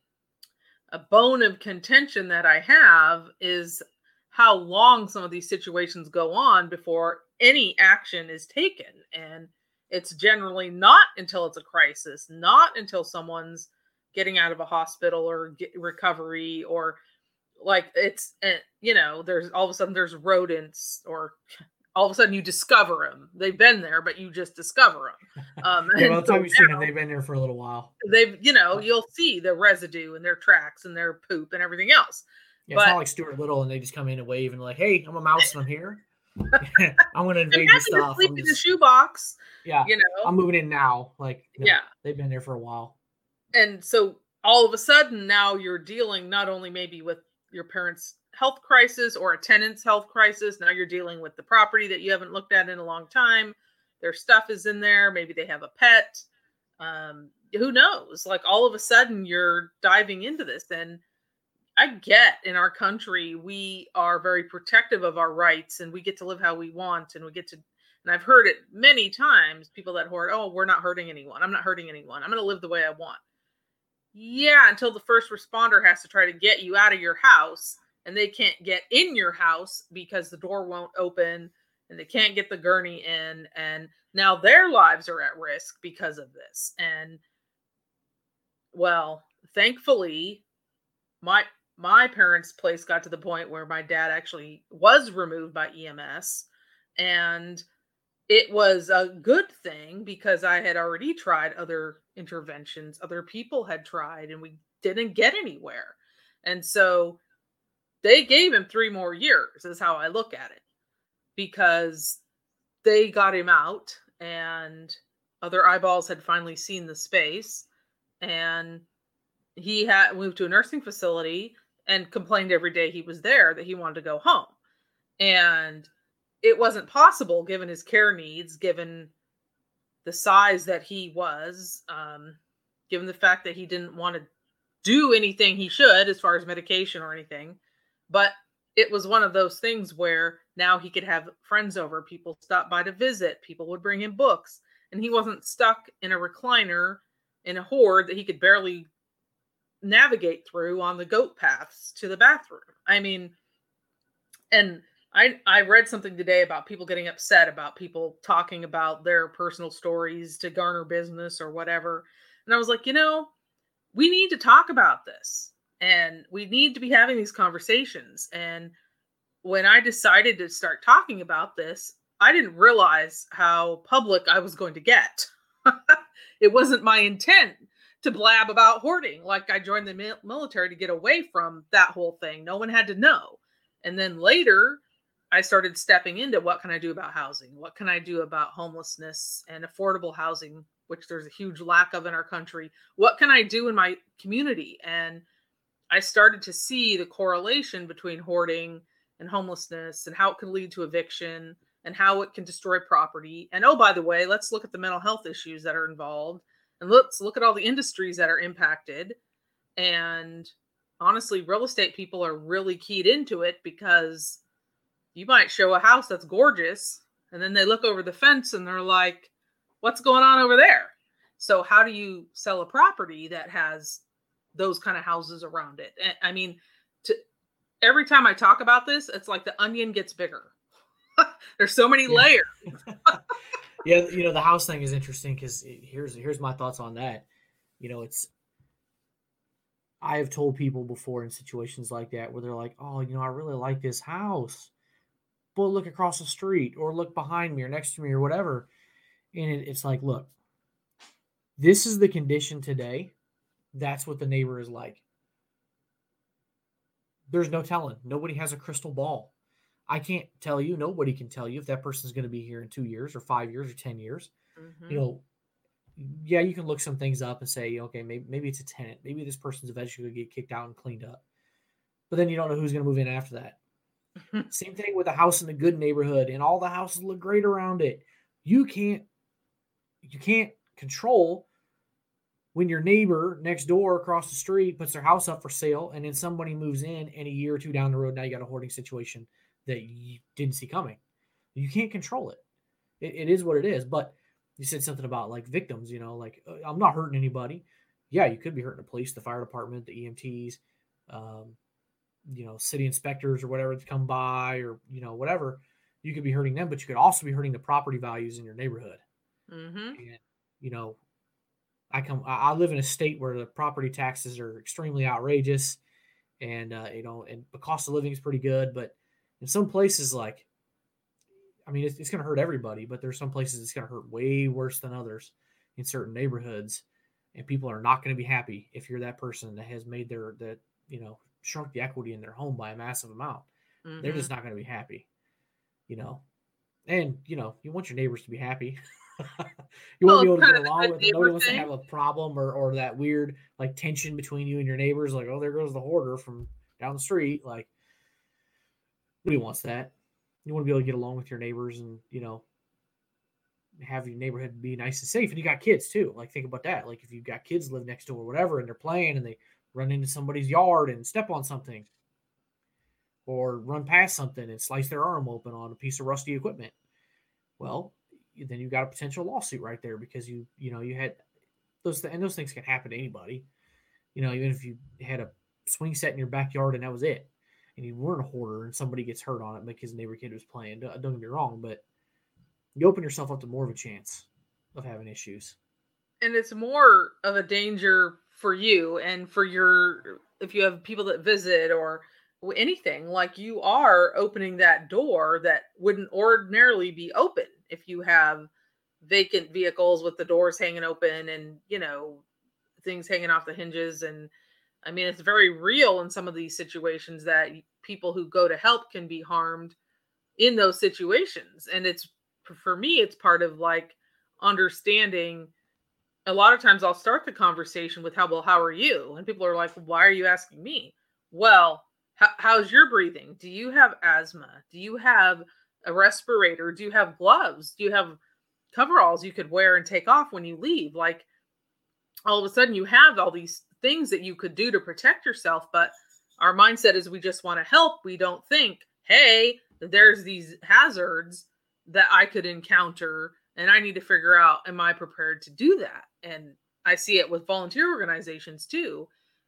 C: a bone of contention that I have is how long some of these situations go on before any action is taken. And it's generally not until it's a crisis, not until someone's getting out of a hospital or get recovery or like it's, uh, you know, there's all of a sudden there's rodents, or all of a sudden you discover them. They've been there, but you just discover them. Um,
A: Yeah,
C: and
A: by the
C: so
A: time you've seen them,
C: now
A: they've been there for a little while.
C: they've, you know,
A: But
C: you'll see the residue and their tracks and their poop and everything else.
A: yeah, it's not
C: But
A: like Stuart Little and they just come in and wave and like, "Hey, I'm a mouse and I'm here. I'm going to
C: I'm
A: invade your
C: happy to
A: stuff.
C: sleep
A: I'm
C: in the
A: just
C: shoebox,
A: yeah,
C: you
A: I'm
C: know.
A: moving in now." Like, no,
C: Yeah.
A: they've been there for a while.
C: And so all of a sudden now you're dealing not only maybe with your parents' health crisis or a tenant's health crisis, now you're dealing with the property that you haven't looked at in a long time. Their stuff is in there. Maybe they have a pet. Um, who knows? Like all of a sudden you're diving into this. And I get in our country, we are very protective of our rights and we get to live how we want. And we get to, and I've heard it many times, people that hoard, oh, we're not hurting anyone. I'm not hurting anyone. I'm going to live the way I want. Yeah, until the first responder has to try to get you out of your house and they can't get in your house because the door won't open and they can't get the gurney in. And now their lives are at risk because of this. And well, thankfully, my my parents' place got to the point where my dad actually was removed by E M S. And it was a good thing because I had already tried other interventions, other people had tried, and we didn't get anywhere. And so they gave him three more years, is how I look at it, because they got him out and other eyeballs had finally seen the space. And he had moved to a nursing facility and complained every day he was there that he wanted to go home. And it wasn't possible given his care needs, given the size that he was, um, given the fact that he didn't want to do anything he should as far as medication or anything. But it was one of those things where now he could have friends over, people stopped by to visit, people would bring him books, and he wasn't stuck in a recliner in a horde that he could barely navigate through on the goat paths to the bathroom. I mean, and I I read something today about people getting upset about people talking about their personal stories to garner business or whatever. And I was like, you know, we need to talk about this and we need to be having these conversations. And when I decided to start talking about this, I didn't realize how public I was going to get. It wasn't my intent to blab about hoarding. Like I joined the mil- military to get away from that whole thing. No one had to know. And then later I started stepping into what can I do about housing? What can I do about homelessness and affordable housing, which there's a huge lack of in our country? What can I do in my community? And I started to see the correlation between hoarding and homelessness and how it can lead to eviction and how it can destroy property. And oh, by the way, let's look at the mental health issues that are involved and let's look at all the industries that are impacted. And honestly, real estate people are really keyed into it because you might show a house that's gorgeous and then they look over the fence and they're like, what's going on over there? So how do you sell a property that has those kind of houses around it? And I mean, to, every time I talk about this, it's like the onion gets bigger. There's so many
A: Yeah.
C: layers.
A: Yeah, you know, the house thing is interesting because here's here's my thoughts on that. You know, it's I have told people before in situations like that where they're like, oh, you know, I really like this house, but look across the street or look behind me or next to me or whatever. And it, it's like, look, this is the condition today. That's what the neighbor is like. There's no telling. Nobody has a crystal ball. I can't tell you. Nobody can tell you if that person's going to be here in two years or five years or ten years.
C: Mm-hmm.
A: You know, yeah, you can look some things up and say, okay, maybe, maybe it's a tenant. Maybe this person's eventually going to get kicked out and cleaned up. But then you don't know who's going to move in after that. Same thing with a house in a good neighborhood and all the houses look great around it. You can't, you can't control when your neighbor next door across the street puts their house up for sale and then somebody moves in and a year or two down the road, now you got a hoarding situation that you didn't see coming. You can't control it. It, it is what it is. But you said something about like victims, you know, like I'm not hurting anybody. Yeah, you could be hurting the police, the fire department, the E M Ts, um, you know, city inspectors or whatever to come by or, you know, whatever. You could be hurting them, but you could also be hurting the property values in your neighborhood.
C: Mm-hmm.
A: And, you know, I come, I live in a state where the property taxes are extremely outrageous. and uh, you know, and the cost of living is pretty good. But in some places, like, I mean, it's, it's going to hurt everybody, but there's some places it's going to hurt way worse than others in certain neighborhoods, and people are not going to be happy if you're that person that has made their that you know shrunk the equity in their home by a massive amount. Mm-hmm. They're just not going to be happy, you know. And you know, you want your neighbors to be happy. You want to be able to get along with them. Nobody wants to have a problem or, or that weird like tension between you and your neighbors. Like, oh, there goes the hoarder from down the street. Like, nobody wants that. You want to be able to get along with your neighbors and, you know, have your neighborhood be nice and safe. And you got kids too. Like, think about that. Like, if you've got kids live next door or whatever, and they're playing and they run into somebody's yard and step on something, or run past something and slice their arm open on a piece of rusty equipment. Well, then you've got a potential lawsuit right there because you, you know, you had those, and those things can happen to anybody. You know, even if you had a swing set in your backyard and that was it, and you weren't a hoarder and somebody gets hurt on it because a neighbor kid was playing, don't get me wrong, but you open yourself up to more of a chance of having issues.
C: And it's more of a danger for you and for your, if you have people that visit or anything, like you are opening that door that wouldn't ordinarily be open if you have vacant vehicles with the doors hanging open and, you know, things hanging off the hinges. And I mean, it's very real in some of these situations that people who go to help can be harmed in those situations. And it's, for me, it's part of like understanding. A lot of times I'll start the conversation with how, well, how are you? And people are like, why are you asking me? Well, how, how's your breathing? Do you have asthma? Do you have a respirator? Do you have gloves? Do you have coveralls you could wear and take off when you leave? Like, all of a sudden you have all these things that you could do to protect yourself, but our mindset is we just want to help. We don't think, hey, there's these hazards that I could encounter and I need to figure out, am I prepared to do that? And I see it with volunteer organizations too,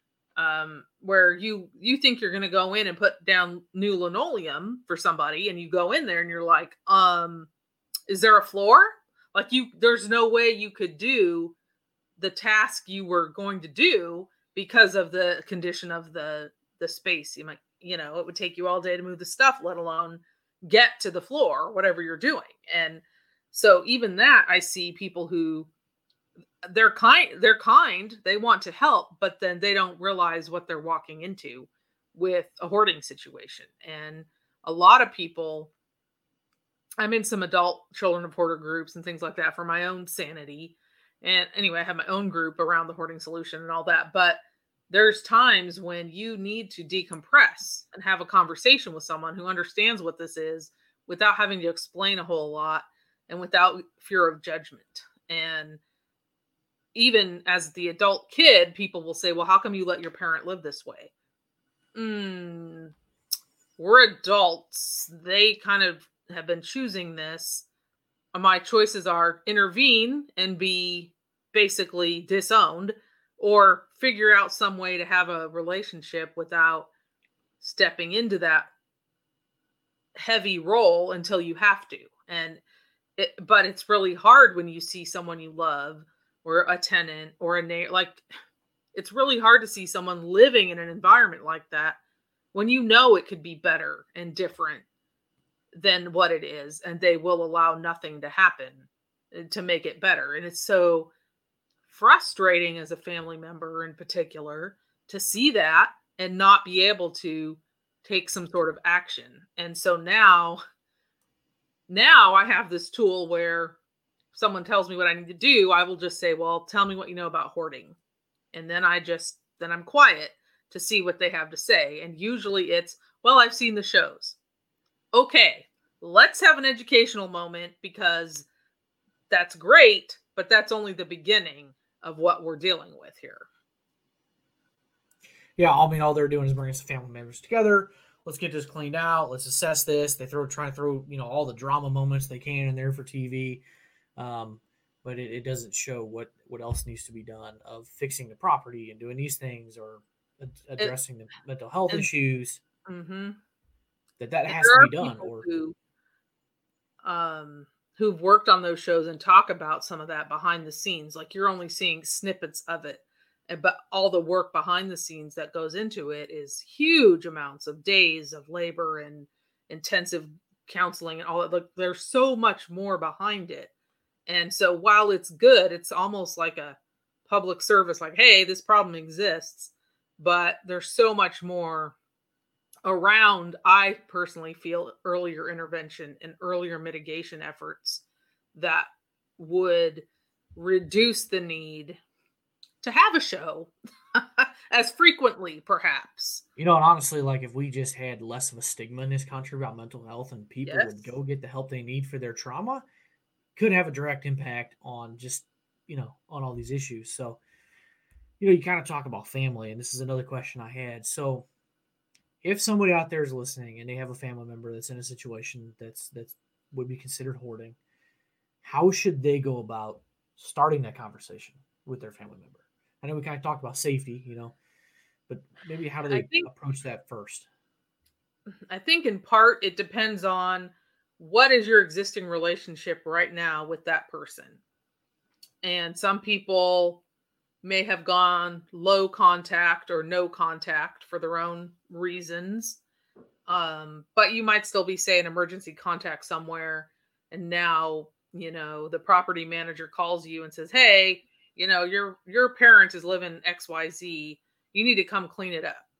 C: um, where you, you think you're going to go in and put down new linoleum for somebody, and you go in there and you're like, um, is there a floor? Like you, there's no way you could do the task you were going to do because of the condition of the, the space. You might, you know, it would take you all day to move the stuff, let alone get to the floor, whatever you're doing. And so even that, I see people who they're kind, they're kind, they want to help, but then they don't realize what they're walking into with a hoarding situation. And a lot of people, I'm in some adult children of hoarder groups and things like that for my own sanity. And anyway, I have my own group around the hoarding solution and all that. But there's times when you need to decompress and have a conversation with someone who understands what this is without having to explain a whole lot and without fear of judgment. And even as the adult kid, people will say, well, how come you let your parent live this way? Mm, we're adults. They kind of have been choosing this. My choices are intervene and be basically disowned, or figure out some way to have a relationship without stepping into that heavy role until you have to. And it, but it's really hard when you see someone you love or a tenant or a neighbor. Like, it's really hard to see someone living in an environment like that when you know it could be better and different than what it is, and they will allow nothing to happen to make it better. And it's so frustrating as a family member in particular to see that and not be able to take some sort of action. And so now, now I have this tool where someone tells me what I need to do, I will just say, well, tell me what you know about hoarding. And then I just, then I'm quiet to see what they have to say. And usually it's, well, I've seen the shows. Okay, let's have an educational moment, because that's great, but that's only the beginning of what we're dealing with here.
A: Yeah, I mean, all they're doing is bringing some family members together. Let's get this cleaned out. Let's assess this. They throw, try to throw, you know, all the drama moments they can in there for T V. Um, but it, it doesn't show what, what else needs to be done of fixing the property and doing these things, or ad- addressing it, the mental health and, issues.
C: Mm-hmm.
A: That that has to be done. Or
C: who, um, who've worked on those shows and talk about some of that behind the scenes. Like, you're only seeing snippets of it. And, but all the work behind the scenes that goes into it is huge amounts of days of labor and intensive counseling and all that. Like, there's so much more behind it. And so while it's good, it's almost like a public service, like, hey, this problem exists, but there's so much more around, I personally feel, earlier intervention and earlier mitigation efforts that would reduce the need to have a show as frequently, perhaps.
A: You know, and honestly, like, if we just had less of a stigma in this country about mental health and people
C: Yes.
A: would go get the help they need for their trauma, could have a direct impact on just, you know, on all these issues. So, you know, you kind of talk about family, and this is another question I had. So if somebody out there is listening and they have a family member that's in a situation that's that's would be considered hoarding, how should they go about starting that conversation with their family member? I know we kind of talked about safety, you know, but maybe how do they
C: think,
A: approach that first?
C: I think in part it depends on what is your existing relationship right now with that person. And some people may have gone low contact or no contact for their own reasons. Um, but you might still be, say, an emergency contact somewhere. And now, you know, the property manager calls you and says, hey, you know, your, your parent is living X Y Z. You need to come clean it up.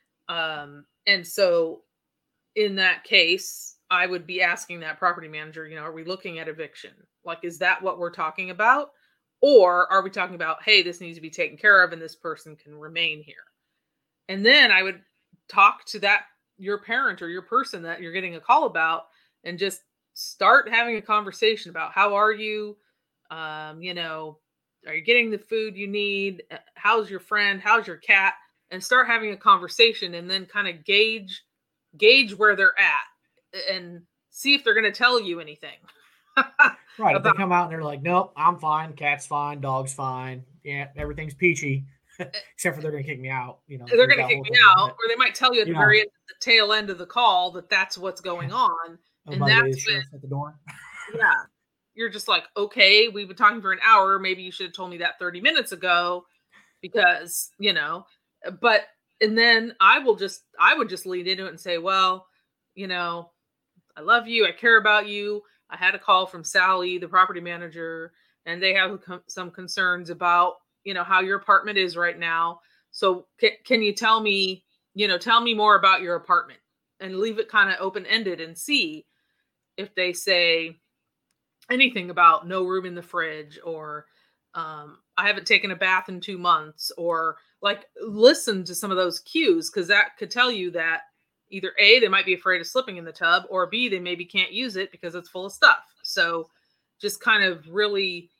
C: Um, and so in that case, I would be asking that property manager, you know, are we looking at eviction? Like, is that what we're talking about? Or are we talking about, hey, this needs to be taken care of and this person can remain here? And then I would talk to that, your parent or your person that you're getting a call about, and just start having a conversation about, how are you? Um, you know, are you getting the food you need? How's your friend? How's your cat? And start having a conversation, and then kind of gauge, gauge where they're at and see if they're going to tell you anything.
A: Right. If they come out and they're like, nope, I'm fine. Cat's fine. Dog's fine. Yeah, everything's peachy. Except for they're going to kick me out. You know,
C: they're going to kick me out, or they might tell you at
A: you
C: the
A: know,
C: very end, the tail end of the call, that that's what's going on.
A: Oh,
C: and
A: by the way,
C: that's
A: the
C: when,
A: sheriff's at the door.
C: Yeah, you're just like, okay, we've been talking for an hour. Maybe you should have told me that thirty minutes ago, because, you know, but, and then I will just, I would just lead into it and say, well, you know, I love you. I care about you. I had a call from Sally, the property manager, and they have some concerns about, you know, how your apartment is right now. So can, can you tell me, you know, tell me more about your apartment, and leave it kind of open-ended and see if they say anything about no room in the fridge, or um, I haven't taken a bath in two months, or like, listen to some of those cues, because that could tell you that either A, they might be afraid of slipping in the tub, or B, they maybe can't use it because it's full of stuff. So just kind of really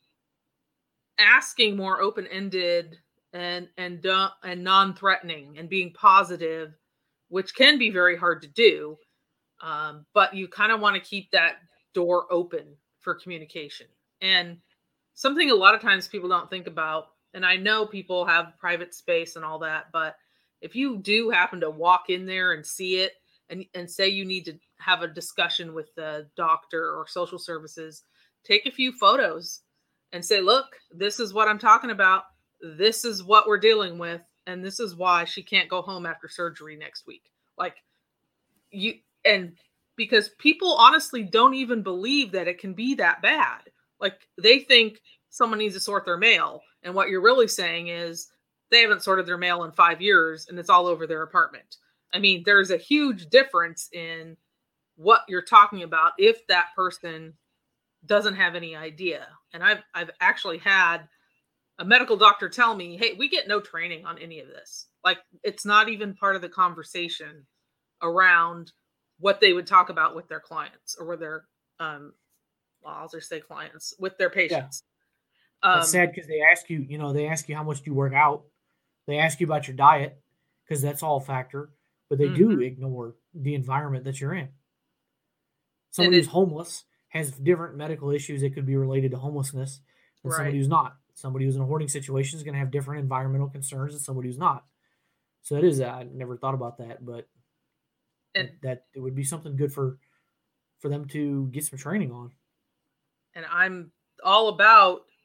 C: asking more open-ended and and uh, and non-threatening, and being positive, which can be very hard to do. Um, but you kind of want to keep that door open for communication. And something a lot of times people don't think about, and I know people have private space and all that, but if you do happen to walk in there and see it, and, and say you need to have a discussion with the doctor or social services, take a few photos and say, look, this is what I'm talking about. This is what we're dealing with. And this is why she can't go home after surgery next week. Like, you, and because people honestly don't even believe that it can be that bad. Like, they think someone needs to sort their mail. And what you're really saying is, they haven't sorted their mail in five years and it's all over their apartment. I mean, there's a huge difference in what you're talking about if that person doesn't have any idea. And I've I've actually had a medical doctor tell me, hey, we get no training on any of this. Like, it's not even part of the conversation around what they would talk about with their clients, or with their, um, well, I'll just say clients, with their patients.
A: Yeah.
C: Um,
A: That's sad, because they ask you, you know, they ask you how much do you work out. They ask you about your diet, because that's all a factor, but they mm-hmm. do ignore the environment that you're in. Somebody who's homeless has different medical issues that could be related to homelessness than right. somebody who's not. Somebody who's in a hoarding situation is going to have different environmental concerns than somebody who's not. So it is, I never thought about that, but and, that, that it would be something good for, for them to get some training on.
C: And I'm all about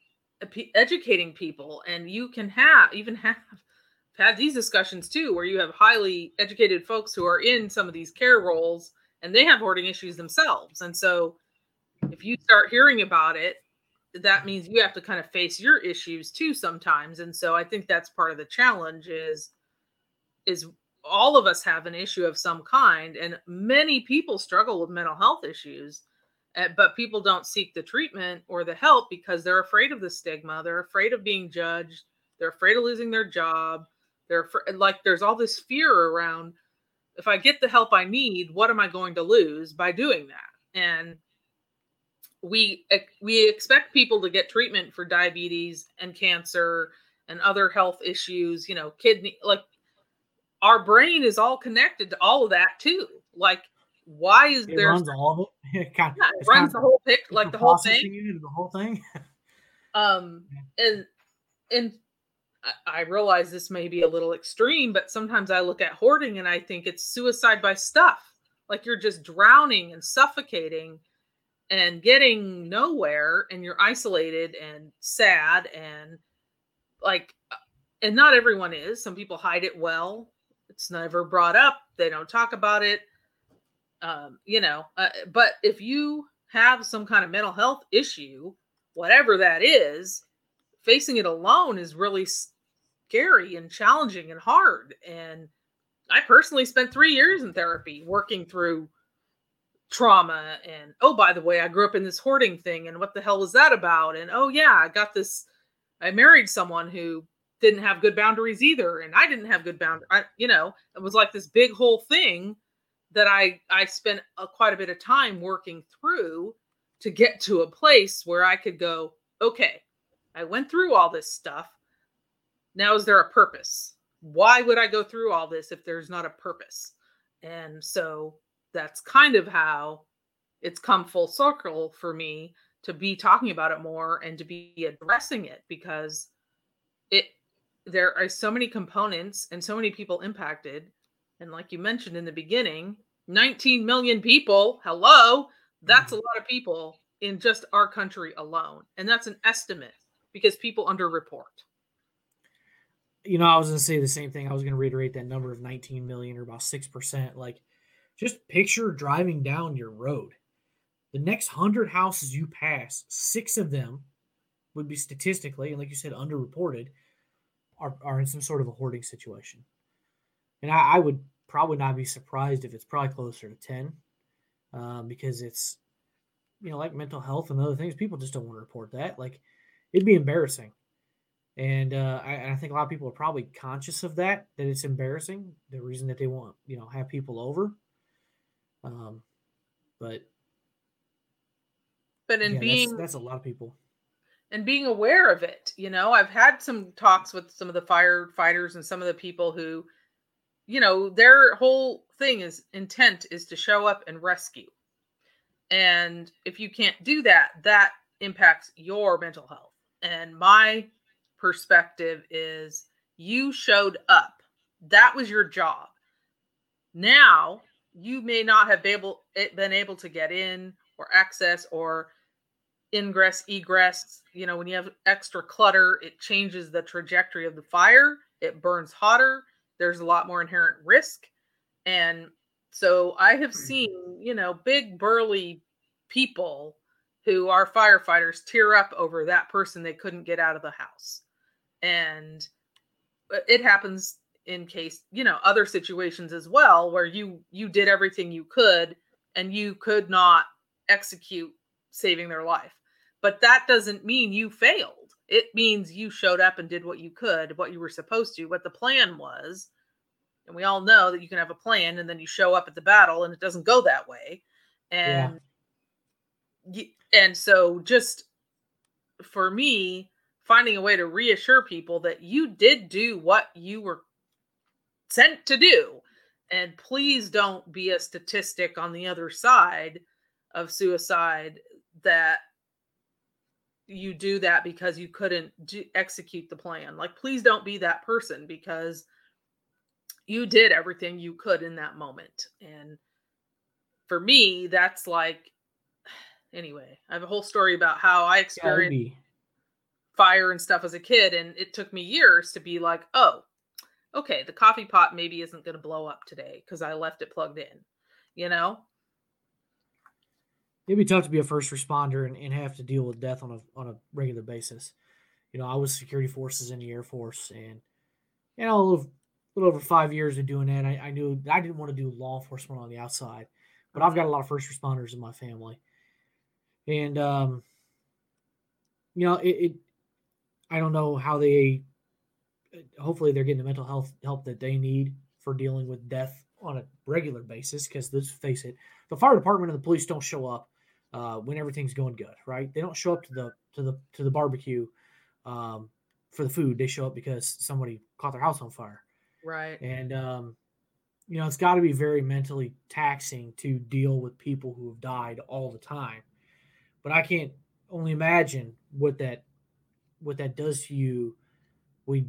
C: educating people, and you can have even have had these discussions too, where you have highly educated folks who are in some of these care roles and they have hoarding issues themselves. And so if you start hearing about it, that means you have to kind of face your issues too sometimes. And so I think that's part of the challenge is, is all of us have an issue of some kind, and many people struggle with mental health issues, uh, but people don't seek the treatment or the help because they're afraid of the stigma. They're afraid of being judged. They're afraid of losing their job. They're fr- like, there's all this fear around, if I get the help I need, what am I going to lose by doing that? And we, we expect people to get treatment for diabetes and cancer and other health issues, you know, kidney, like our brain is all connected to all of that too. Like, why is
A: it
C: there
A: runs all of it? It, kind,
C: yeah, it runs the whole pic, like the whole thing.
A: The whole thing.
C: um, and and I, I realize this may be a little extreme, but sometimes I look at hoarding and I think it's suicide by stuff. Like you're just drowning and suffocating and getting nowhere, and you're isolated and sad, and like, and not everyone is. Some people hide it well. It's never brought up. They don't talk about it. Um, you know, uh, but if you have some kind of mental health issue, whatever that is, facing it alone is really scary and challenging and hard. And I personally spent three years in therapy working through trauma. And, oh, by the way, I grew up in this hoarding thing. And what the hell was that about? And, oh, yeah, I got this. I married someone who didn't have good boundaries either. And I didn't have good boundaries. I, you know, it was like this big whole thing that I, I spent a, quite a bit of time working through to get to a place where I could go, okay, I went through all this stuff. Now, is there a purpose? Why would I go through all this if there's not a purpose? And so that's kind of how it's come full circle for me to be talking about it more and to be addressing it, because it, there are so many components and so many people impacted. And like you mentioned in the beginning, nineteen million people, hello, that's a lot of people in just our country alone. And that's an estimate because people underreport.
A: You know, I was going to say the same thing. I was going to reiterate that number of nineteen million, or about six percent. Like, just picture driving down your road. The next hundred houses you pass, six of them would be statistically, and like you said, underreported, are, are in some sort of a hoarding situation. And I, I would probably not be surprised if it's probably closer to ten, um, because it's, you know, like mental health and other things, people just don't want to report that. Like, it'd be embarrassing. And uh, I, I think a lot of people are probably conscious of that, that it's embarrassing, the reason that they won't, you know, have people over. Um, but
C: but in
A: yeah,
C: being
A: that's, that's a lot of people.
C: And being aware of it, you know, I've had some talks with some of the firefighters and some of the people who, you know, their whole thing is intent is to show up and rescue. And if you can't do that, that impacts your mental health. And my perspective is, you showed up. That was your job. Now you may not have been able, been able to get in or access or ingress, egress. You know, when you have extra clutter, it changes the trajectory of the fire. It burns hotter. There's a lot more inherent risk. And so I have seen, you know, big burly people who are firefighters tear up over that person they couldn't get out of the house. And it happens in case, you know, other situations as well, where you, you did everything you could and you could not execute saving their life. But that doesn't mean you failed. It means you showed up and did what you could, what you were supposed to, what the plan was. And we all know that you can have a plan and then you show up at the battle and it doesn't go that way. And, yeah. and so just for me, finding a way to reassure people that you did do what you were sent to do. And please don't be a statistic on the other side of suicide that you do that because you couldn't do, execute the plan. Like, please don't be that person, because you did everything you could in that moment. And for me, that's like, anyway, I have a whole story about how I experienced fire and stuff as a kid. And it took me years to be like, oh, okay, the coffee pot maybe isn't going to blow up today because I left it plugged in, you know?
A: It'd be tough to be a first responder and, and have to deal with death on a on a regular basis. You know, I was security forces in the Air Force, and you know, a little, little over five years of doing that. I, I knew I didn't want to do law enforcement on the outside, but I've got a lot of first responders in my family, and um, you know, it, it. I don't know how they. Hopefully, they're getting the mental health help that they need for dealing with death on a regular basis. Because let's face it, the fire department and the police don't show up uh, when everything's going good, right? They don't show up to the to the to the barbecue um, for the food. They show up because somebody caught their house on fire,
C: right?
A: And um, you know, it's got to be very mentally taxing to deal with people who have died all the time. But I can't only imagine what that what that does to you. We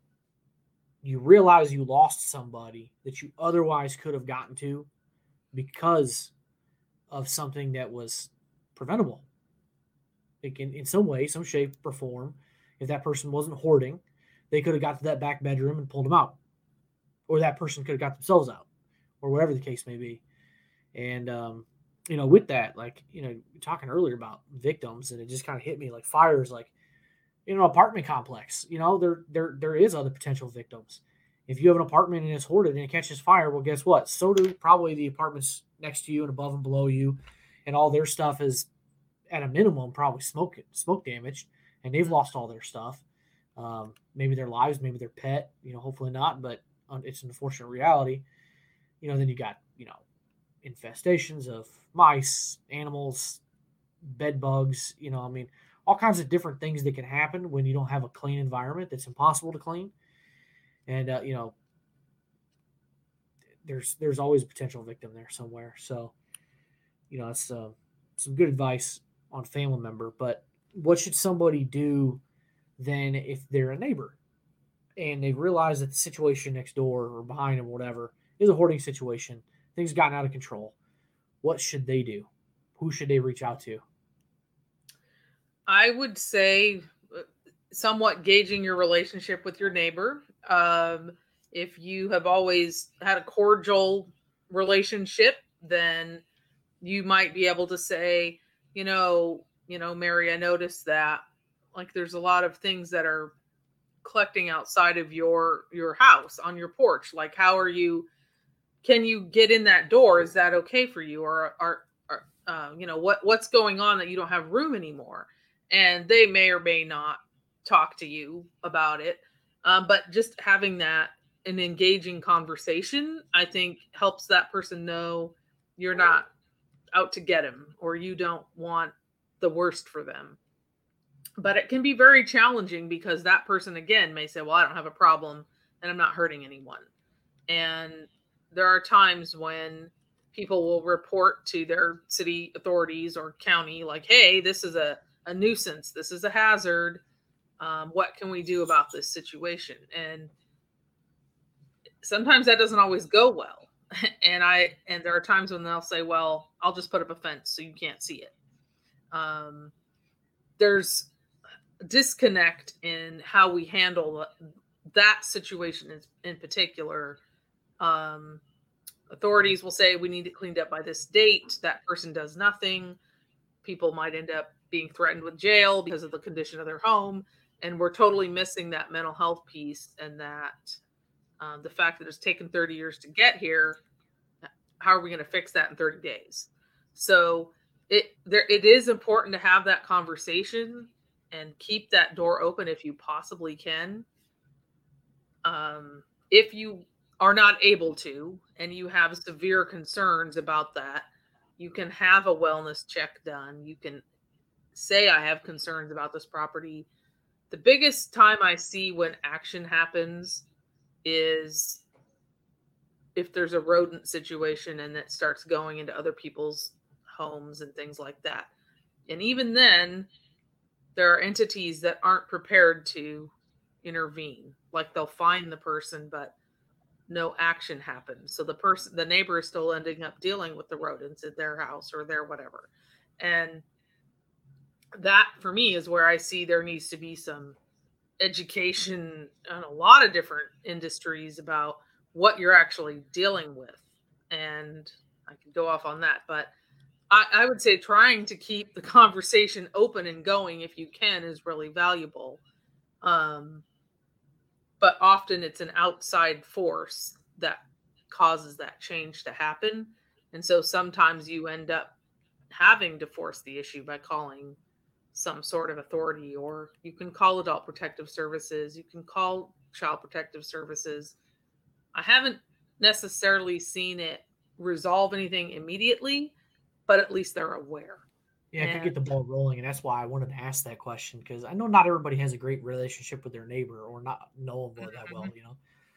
A: you realize you lost somebody that you otherwise could have gotten to because of something that was preventable. Like in, in some way, some shape or form, if that person wasn't hoarding, they could have got to that back bedroom and pulled them out. Or that person could have got themselves out, or whatever the case may be. And, um, you know, with that, like, you know, talking earlier about victims, and it just kind of hit me like fires, like, in an apartment complex, you know, there, there, there is other potential victims. If you have an apartment and it's hoarded and it catches fire, well, guess what? So do probably the apartments next to you and above and below you, and all their stuff is at a minimum probably smoke smoke damaged, and they've lost all their stuff. Um, maybe their lives, maybe their pet, you know, hopefully not, but it's an unfortunate reality. You know, then you got, you know, infestations of mice, animals, bed bugs, you know, I mean, all kinds of different things that can happen when you don't have a clean environment that's impossible to clean. And, uh, you know, there's there's always a potential victim there somewhere. So, you know, it's uh, some good advice on family member. But what should somebody do then if they're a neighbor and they realize that the situation next door or behind them or whatever is a hoarding situation, things gotten out of control? What should they do? Who should they reach out to?
C: I would say somewhat gauging your relationship with your neighbor. Um, if you have always had a cordial relationship, then you might be able to say, you know, you know, Mary, I noticed that like there's a lot of things that are collecting outside of your your house on your porch. Like, how are you? Can you get in that door? Is that okay for you? Or are, are uh, you know, what what's going on that you don't have room anymore? And they may or may not talk to you about it. Um, but just having that an engaging conversation, I think helps that person know you're not out to get him or you don't want the worst for them. But it can be very challenging because that person, again, may say, well, I don't have a problem and I'm not hurting anyone. And there are times when people will report to their city authorities or county, like, hey, this is a a nuisance. This is a hazard. Um, what can we do about this situation? And sometimes that doesn't always go well. And I, and there are times when they'll say, well, I'll just put up a fence so you can't see it. Um, there's a disconnect in how we handle that situation in, in particular. Um, authorities will say we need it cleaned up by this date. That person does nothing. People might end up being threatened with jail because of the condition of their home. And we're totally missing that mental health piece and that um, the fact that it's taken thirty years to get here. How are we going to fix that in thirty days? So it there it is important to have that conversation and keep that door open if you possibly can. Um, if you are not able to, and you have severe concerns about that, you can have a wellness check done. You can say, I have concerns about this property. The biggest time I see when action happens is if there's a rodent situation and it starts going into other people's homes and things like that. And even then, there are entities that aren't prepared to intervene. Like they'll find the person, but no action happens. So the person, the neighbor is still ending up dealing with the rodents at their house or their whatever. And that for me is where I see there needs to be some education on a lot of different industries about what you're actually dealing with. And I could go off on that, but I, I would say trying to keep the conversation open and going if you can is really valuable. Um, but often it's an outside force that causes that change to happen. And so sometimes you end up having to force the issue by calling some sort of authority, or you can call adult protective services, you can call child protective services. I haven't necessarily seen it resolve anything immediately, but at least they're aware.
A: Yeah, I could get the ball rolling, and that's why I wanted to ask that question, because I know not everybody has a great relationship with their neighbor or not know them that well, you know.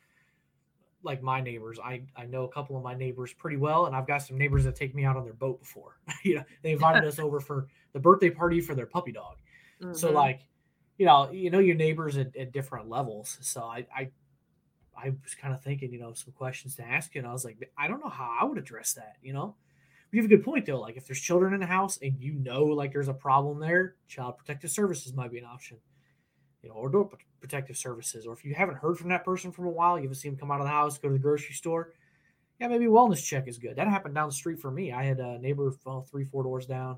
A: Like my neighbors, I, I know a couple of my neighbors pretty well, and I've got some neighbors that take me out on their boat before. you know, they invited us over for the birthday party for their puppy dog. Mm-hmm. So like, you know, you know your neighbors at, at different levels. So I, I I was kind of thinking, you know, some questions to ask you, and I was like, I don't know how I would address that, you know. You have a good point though. Like if there's children in the house and you know like there's a problem there, child protective services might be an option. You know, or adult protective services. Or if you haven't heard from that person from a while, you haven't seen them come out of the house, go to the grocery store. Yeah, maybe a wellness check is good. That happened down the street for me. I had a neighbor well, three, four doors down.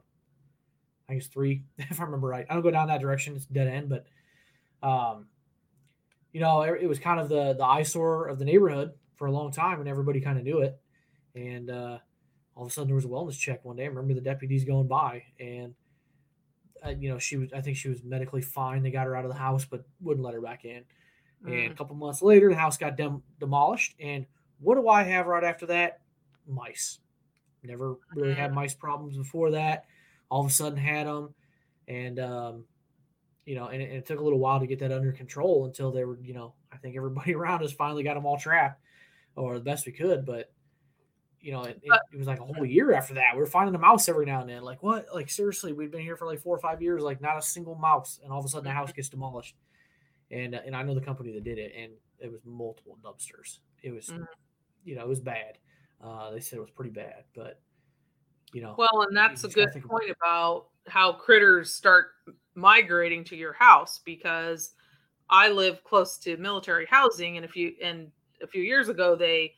A: I think it's three, if I remember right. I don't go down that direction. It's dead end, but um, you know, it, it was kind of the the eyesore of the neighborhood for a long time, and everybody kind of knew it. And uh, all of a sudden, there was a wellness check one day. I remember the deputies going by, and uh, you know, she was. I think she was medically fine. They got her out of the house, but wouldn't let her back in. Mm. And a couple months later, the house got dem- demolished. And what do I have right after that? Mice. Never really had mice problems before that. All of a sudden, had them, and um, you know, and it, and it took a little while to get that under control until they were, you know, I think everybody around us finally got them all trapped, or the best we could. But you know, it, it, it was like a whole year after that. We were finding a mouse every now and then. Like, what? Like, seriously, we'd been here for like four or five years, like not a single mouse. And all of a sudden the house gets demolished. And uh, and I know the company that did it, and it was multiple dumpsters. It was, mm-hmm. you know, it was bad. Uh, they said it was pretty bad, but, you know.
C: Well, and that's a good point about how critters start migrating to your house, because I live close to military housing. And a few, and a few years ago, they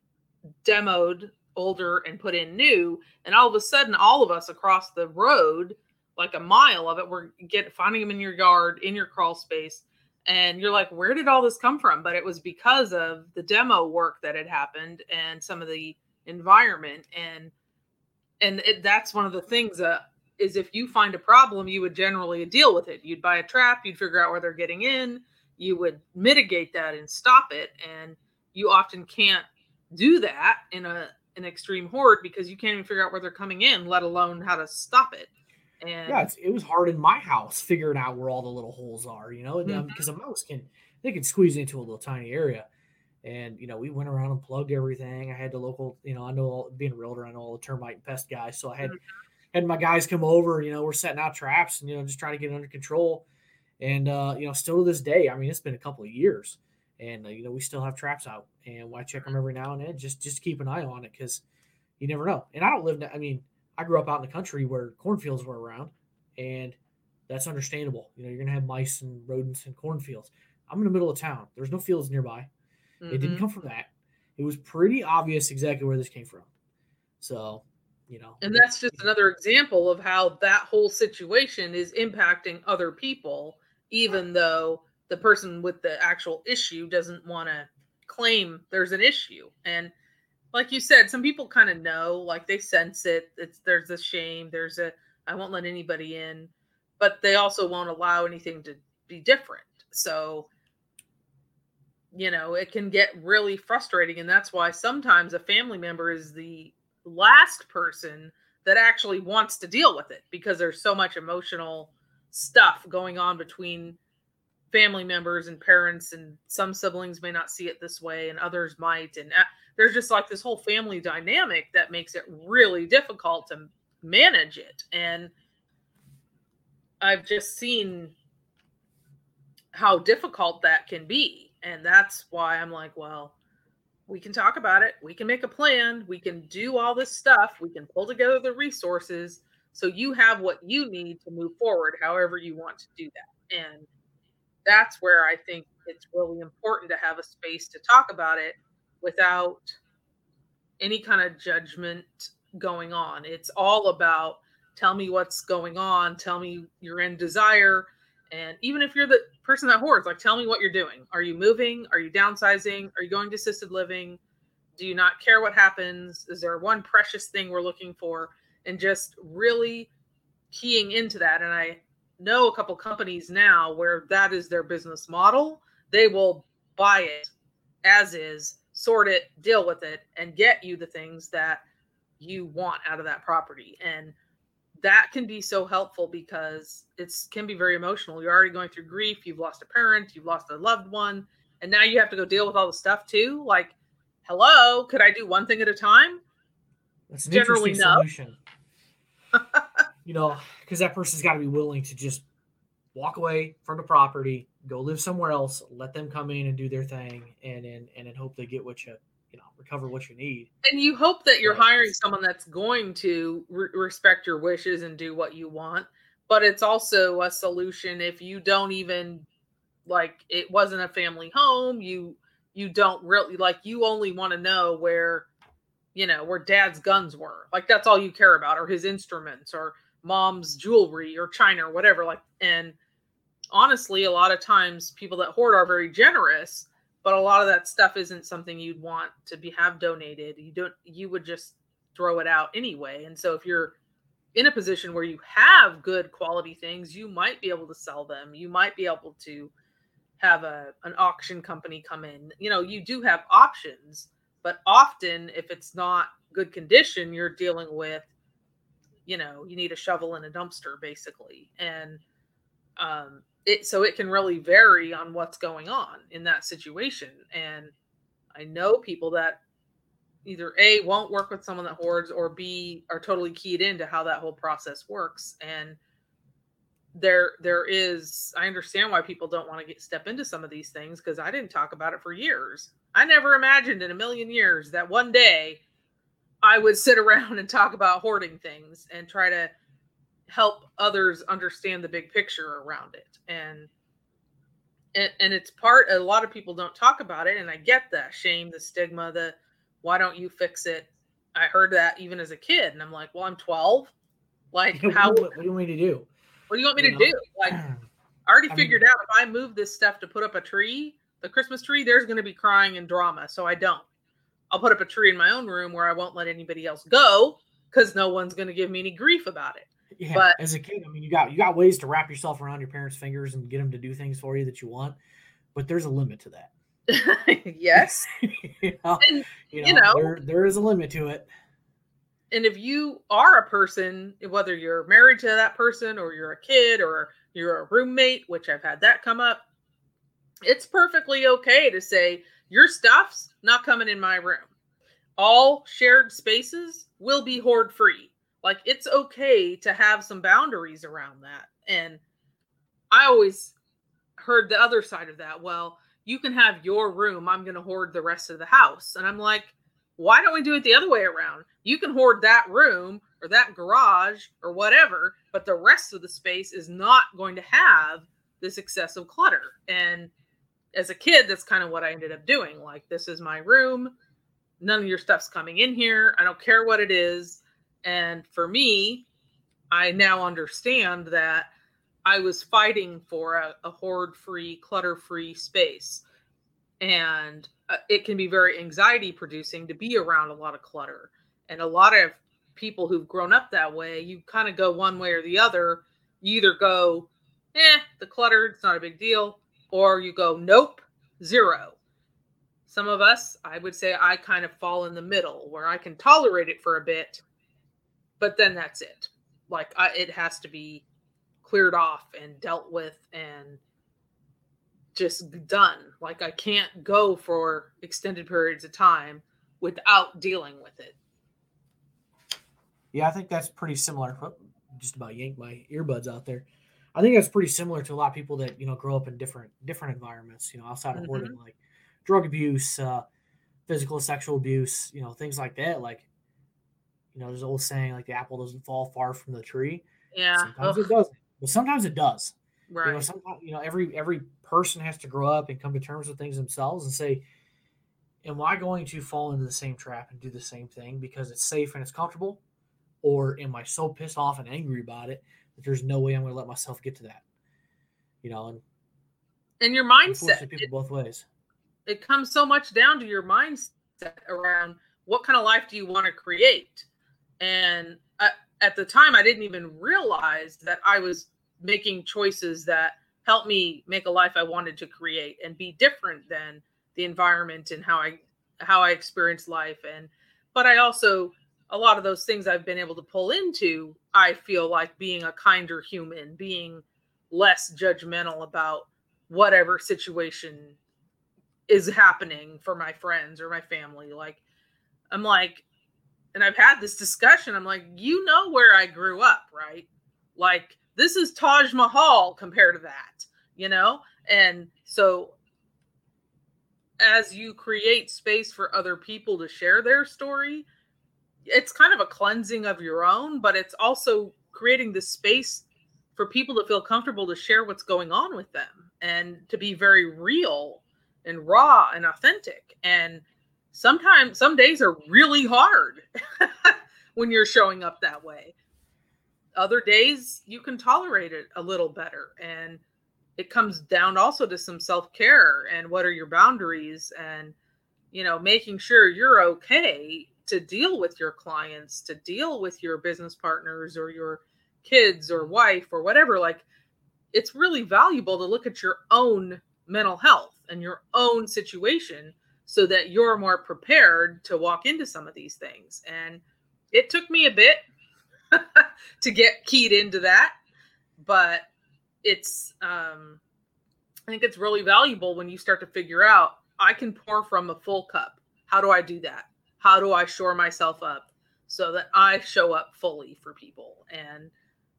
C: demoed older and put in new, and all of a sudden all of us across the road, like a mile of it, we're get finding them in your yard, in your crawl space, and you're like, where did all this come from? But it was because of the demo work that had happened and some of the environment. And and it, that's one of the things that is, if you find a problem, you would generally deal with it. You'd buy a trap, you'd figure out where they're getting in, you would mitigate that and stop it. And you often can't do that in a an extreme horde because you can't even figure out where they're coming in, let alone how to stop it. And
A: yeah, it's, it was hard in my house figuring out where all the little holes are, you know, because mm-hmm. um, a mouse can they can squeeze into a little tiny area. And you know, we went around and plugged everything. I had the local, you know, I know all, being a realtor, I know all the termite and pest guys, so I had mm-hmm. had my guys come over. You know, we're setting out traps and you know just trying to get it under control. And uh, you know, still to this day, I mean, it's been a couple of years. And, uh, you know, we still have traps out, and I check them every now and then just, just keep an eye on it because you never know. And I don't live – I mean, I grew up out in the country where cornfields were around, and that's understandable. You know, you're going to have mice and rodents in cornfields. I'm in the middle of town. There's no fields nearby. Mm-hmm. It didn't come from that. It was pretty obvious exactly where this came from. So, you know.
C: And that's just another example of how that whole situation is impacting other people, even though – the person with the actual issue doesn't want to claim there's an issue. And like you said, some people kind of know, like they sense it. It's there's a shame. There's a, I won't let anybody in, but they also won't allow anything to be different. So, you know, it can get really frustrating. And that's why sometimes a family member is the last person that actually wants to deal with it, because there's so much emotional stuff going on between family members and parents, and some siblings may not see it this way and others might. And there's just like this whole family dynamic that makes it really difficult to manage it. And I've just seen how difficult that can be. And that's why I'm like, well, we can talk about it. We can make a plan. We can do all this stuff. We can pull together the resources So you have what you need to move forward, however you want to do that. And that's where I think it's really important to have a space to talk about it without any kind of judgment going on. It's all about, tell me what's going on, tell me your end desire. And even if you're the person that hoards, like, tell me what you're doing. Are you moving? Are you downsizing? Are you going to assisted living? Do you not care what happens? Is there one precious thing we're looking for? And just really keying into that. And I know a couple companies now where that is their business model. They will buy it as is, sort it, deal with it, and get you the things that you want out of that property. And that can be so helpful because it's can be very emotional. You're already going through grief. You've lost a parent, you've lost a loved one, and now you have to go deal with all the stuff too. Like, hello, could I do one thing at a time?
A: That's an Generally, interesting no. solution. You know, because that person's got to be willing to just walk away from the property, go live somewhere else, let them come in and do their thing, and and and then hope they get what you you know recover what you need.
C: And you hope that you're but, hiring someone that's going to re- respect your wishes and do what you want. But it's also a solution if you don't even like it wasn't a family home. You you don't really like you only want to know where you know where dad's guns were. Like that's all you care about, or his instruments, or mom's jewelry, or china, or whatever. Like and. Honestly, a lot of times people that hoard are very generous, but a lot of that stuff isn't something you'd want to be have donated. You don't, you would just throw it out anyway. And so if you're in a position where you have good quality things, you might be able to sell them. You might be able to have a, an auction company come in. You know, you do have options, but often if it's not good condition, you're dealing with, you know, you need a shovel and a dumpster basically. And, um, It, so it can really vary on what's going on in that situation. And I know people that either A, won't work with someone that hoards, or B, are totally keyed into how that whole process works. And there, there is, I understand why people don't want to get step into some of these things, because I didn't talk about it for years. I never imagined in a million years that one day I would sit around and talk about hoarding things and try to help others understand the big picture around it. And, and and it's part, a lot of people don't talk about it. And I get that shame, the stigma, the, why don't you fix it? I heard that even as a kid. And I'm like, well, I'm twelve. Like, how,
A: what, what do you want me to do?
C: What do you want me you to know? do? Like, I already I figured mean, out if I move this stuff to put up a tree, the Christmas tree, there's going to be crying and drama. So I don't, I'll put up a tree in my own room where I won't let anybody else go, because no one's going to give me any grief about it.
A: Yeah,
C: but
A: as a kid, I mean, you got you got ways to wrap yourself around your parents' fingers and get them to do things for you that you want, but there's a limit to that.
C: Yes,
A: you know,
C: and,
A: you know,
C: you know
A: there, there is a limit to it.
C: And if you are a person, whether you're married to that person, or you're a kid, or you're a roommate, which I've had that come up, it's perfectly okay to say your stuff's not coming in my room. All shared spaces will be hoard free. Like, it's okay to have some boundaries around that. And I always heard the other side of that. Well, you can have your room. I'm going to hoard the rest of the house. And I'm like, why don't we do it the other way around? You can hoard that room or that garage or whatever, but the rest of the space is not going to have this excessive clutter. And as a kid, that's kind of what I ended up doing. Like, this is my room. None of your stuff's coming in here. I don't care what it is. And for me, I now understand that I was fighting for a, a hoard-free, clutter-free space. And uh, it can be very anxiety-producing to be around a lot of clutter. And a lot of people who've grown up that way, you kind of go one way or the other. You either go, eh, the clutter, it's not a big deal. Or you go, nope, zero. Some of us, I would say I kind of fall in the middle, where I can tolerate it for a bit, but then that's it. Like, I, it has to be cleared off and dealt with and just done. Like, I can't go for extended periods of time without dealing with it.
A: Yeah, I think that's pretty similar. Just about yanked my earbuds out there. I think that's pretty similar to a lot of people that, you know, grow up in different different environments, you know, outside of mm-hmm. hoarding, like drug abuse, uh, physical, sexual abuse, you know, things like that. Like, you know, there's an old saying like the apple doesn't fall far from the tree.
C: Yeah.
A: Sometimes
C: Ugh.
A: it doesn't, but sometimes it does.
C: Right.
A: You know, sometimes, you know, every every person has to grow up and come to terms with things themselves and say, am I going to fall into the same trap and do the same thing because it's safe and it's comfortable? Or am I so pissed off and angry about it that there's no way I'm going to let myself get to that? You know, and,
C: and your mindset,
A: people it, both ways.
C: It comes so much down to your mindset around what kind of life do you want to create? And I, at the time, I didn't even realize that I was making choices that helped me make a life I wanted to create and be different than the environment and how I how I experienced life. And but I also, a lot of those things I've been able to pull into, I feel like being a kinder human, being less judgmental about whatever situation is happening for my friends or my family. Like, I'm like, and I've had this discussion, I'm like, you know where I grew up, right? Like, this is Taj Mahal compared to that, you know? And so as you create space for other people to share their story, it's kind of a cleansing of your own, but it's also creating the space for people to feel comfortable to share what's going on with them and to be very real and raw and authentic. And sometimes some days are really hard when you're showing up that way. Other days you can tolerate it a little better. And it comes down also to some self-care and what are your boundaries and, you know, making sure you're okay to deal with your clients, to deal with your business partners or your kids or wife or whatever. Like, it's really valuable to look at your own mental health and your own situation so that you're more prepared to walk into some of these things. And it took me a bit to get keyed into that, but it's, um, I think it's really valuable when you start to figure out, I can pour from a full cup. How do I do that? How do I shore myself up so that I show up fully for people? And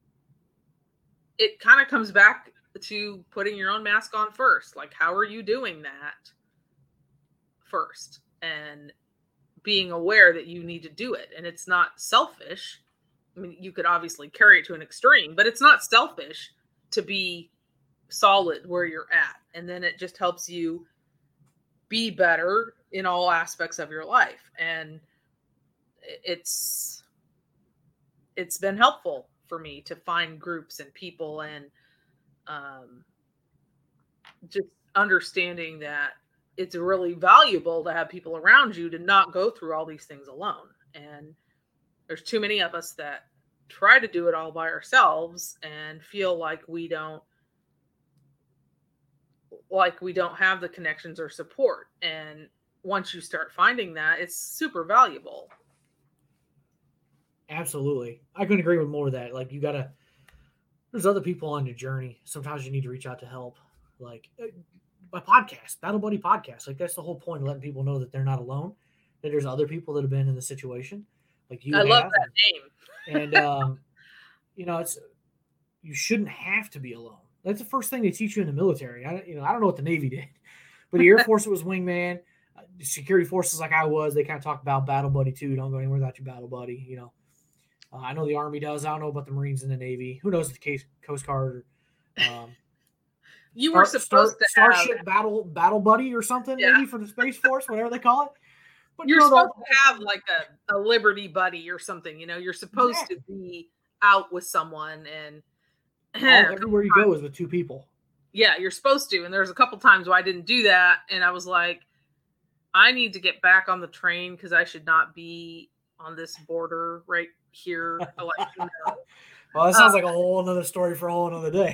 C: it kind of comes back to putting your own mask on first. Like, how are you doing that first? And being aware that you need to do it. And it's not selfish. I mean, you could obviously carry it to an extreme, but it's not selfish to be solid where you're at. And then it just helps you be better in all aspects of your life. And it's, it's been helpful for me to find groups and people and um, just understanding that it's really valuable to have people around you to not go through all these things alone. And there's too many of us that try to do it all by ourselves and feel like we don't, like we don't have the connections or support. And once you start finding that, it's super valuable.
A: Absolutely. I couldn't agree with more of that. Like, you gotta, there's other people on your journey. Sometimes you need to reach out to help. Like my podcast, Battle Buddy Podcast. Like, that's the whole point of letting people know that they're not alone, that there's other people that have been in the situation. Like you
C: I
A: have.
C: love that name.
A: And, um, you know, it's, you shouldn't have to be alone. That's the first thing they teach you in the military. I, you know, I don't know what the Navy did, but the Air Force, it was wingman. Uh, the security forces, like I was, they kind of talk about Battle Buddy too. Don't go anywhere without your Battle Buddy. You know, uh, I know the Army does. I don't know about the Marines and the Navy. Who knows the case, Coast Guard? Or, um,
C: you were
A: Star,
C: supposed
A: Star,
C: to have
A: Starship Battle Battle Buddy or something,
C: yeah.
A: maybe for the Space Force, whatever they call it. But
C: you're
A: you know,
C: supposed to have like a, a Liberty Buddy or something. You know, you're supposed exactly. to be out with someone, and
A: all, everywhere you go is with two people.
C: Yeah, you're supposed to. And there's a couple times where I didn't do that, and I was like, I need to get back on the train because I should not be on this border right here. Like, you know.
A: Well, that sounds um, like a whole another story for a whole another day.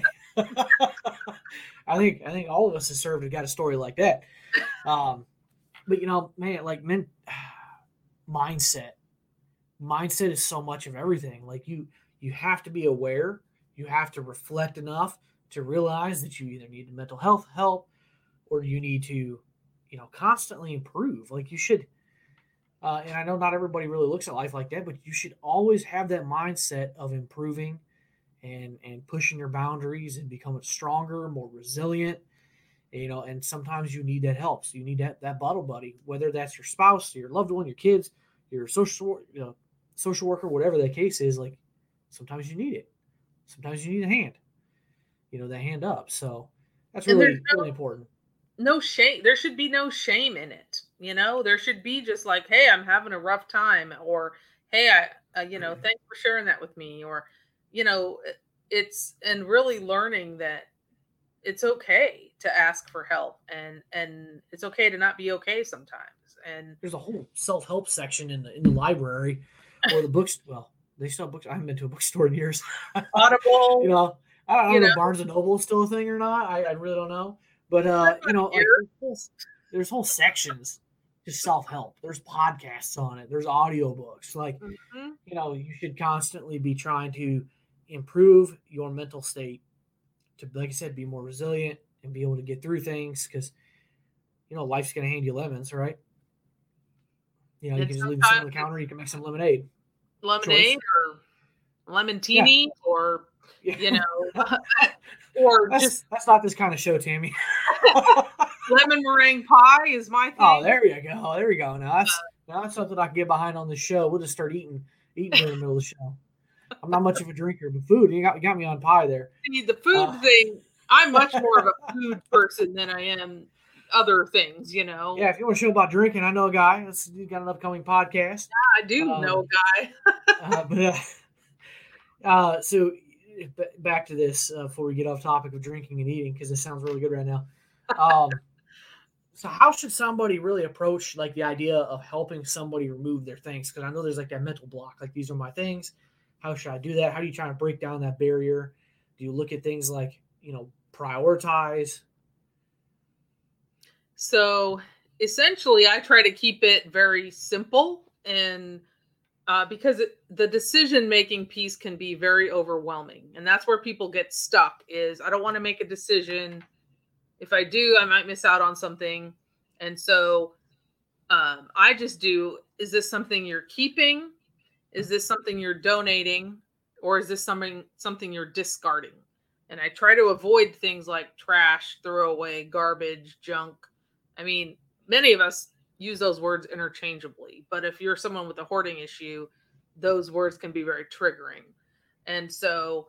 A: I think I think all of us have served and got a story like that. Um, but you know, man, like men, mindset, mindset is so much of everything. Like you, you have to be aware. You have to reflect enough to realize that you either need mental health help or you need to, you know, constantly improve. Like you should. Uh, and I know not everybody really looks at life like that, but you should always have that mindset of improving and and pushing your boundaries and becoming stronger, more resilient. You know, and sometimes you need that help. So you need that that battle buddy, whether that's your spouse, your loved one, your kids, your social, you know, social worker, whatever the case is, like sometimes you need it. Sometimes you need a hand, you know, the hand up. So that's really, no, really important.
C: No shame. There should be no shame in it. You know, there should be just like, hey, I'm having a rough time, or, hey, I, uh, you know, thanks for sharing that with me. Or, you know, it's, and really learning that it's okay to ask for help, and, and it's okay to not be okay sometimes. And
A: there's a whole self-help section in the, in the library or the books. Well, they still have books. I haven't been to a bookstore in years.
C: Audible,
A: you know, I don't, I don't know,
C: know,
A: if Barnes and Noble is still a thing or not. I, I really don't know. But, uh, you know, like, there's, whole, there's whole sections to self-help. There's podcasts on it. There's audiobooks. Like, mm-hmm. you know, you should constantly be trying to improve your mental state to, like I said, be more resilient and be able to get through things, because, you know, life's going to hand you lemons, right? You know, you and can just leave them on the counter. You can make some lemonade.
C: Lemonade Choice. Or lemon teeny, yeah. or, yeah. you know, or
A: that's,
C: just.
A: That's not this kind of show, Tammy.
C: Lemon meringue pie is my thing.
A: Oh, there you go. There you go. Now that's, uh, now that's something I can get behind on the show. We'll just start eating eating in the middle of the show. I'm not much of a drinker, but food, you got, you got me on pie there.
C: See, the food uh, thing, I'm much more of a food person than I am other things, you know.
A: Yeah, if you want a show about drinking, I know a guy. That's, he's got an upcoming podcast.
C: Yeah, I do um, know a guy.
A: uh, but uh, uh, so back to this uh, before we get off topic of drinking and eating, because this sounds really good right now. Um, so how should somebody really approach like the idea of helping somebody remove their things? Because I know there's like that mental block, like these are my things. How should I do that? How do you try to break down that barrier? Do you look at things like, you know, prioritize?
C: So essentially, I try to keep it very simple, and uh, because it, the decision-making piece can be very overwhelming. And that's where people get stuck is, I don't want to make a decision. If I do, I might miss out on something. And so um, I just do, is this something you're keeping? Is this something you're donating? Or is this something something you're discarding? And I try to avoid things like trash, throwaway, garbage, junk. I mean, many of us use those words interchangeably. But if you're someone with a hoarding issue, those words can be very triggering. And so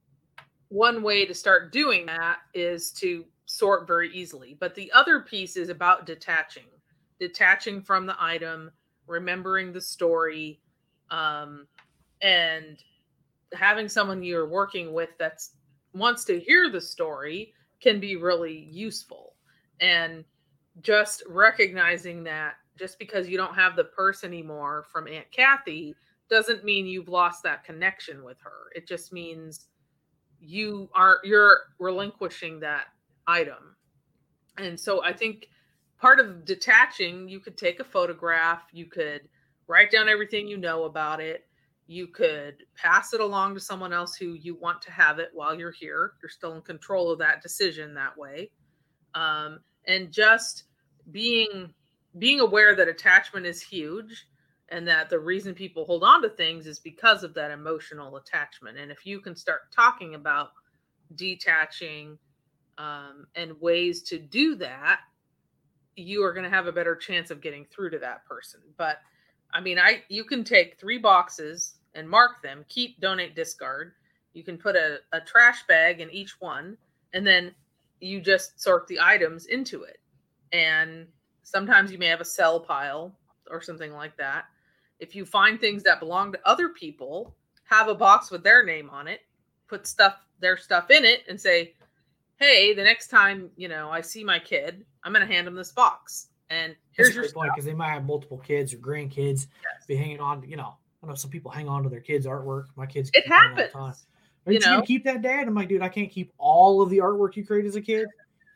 C: one way to start doing that is to sort very easily. But the other piece is about detaching. Detaching from the item, remembering the story, um, and having someone you're working with that wants to hear the story can be really useful. And just recognizing that just because you don't have the purse anymore from Aunt Kathy doesn't mean you've lost that connection with her. It just means you are, you're relinquishing that item. And so I think part of detaching, you could take a photograph, you could write down everything you know about it. You could pass it along to someone else who you want to have it while you're here. You're still in control of that decision that way. Um, and just being being aware that attachment is huge, and that the reason people hold on to things is because of that emotional attachment. And if you can start talking about detaching um, and ways to do that, you are going to have a better chance of getting through to that person. But I mean, I you can take three boxes and mark them, keep, donate, discard. You can put a, a trash bag in each one, and then you just sort the items into it. And sometimes you may have a sell pile or something like that. If you find things that belong to other people, have a box with their name on it, put stuff, their stuff in it, and say, hey, the next time, you know, I see my kid, I'm going to hand them this box. And here's
A: That's a
C: your
A: great point, because they might have multiple kids or grandkids. Yes. Be hanging on, you know, I know some people hang on to their kids' artwork. My kids,
C: it happens.
A: All the time. Are you, you know? Gonna keep that, Dad? I'm like, dude, I can't keep all of the artwork you created as a kid.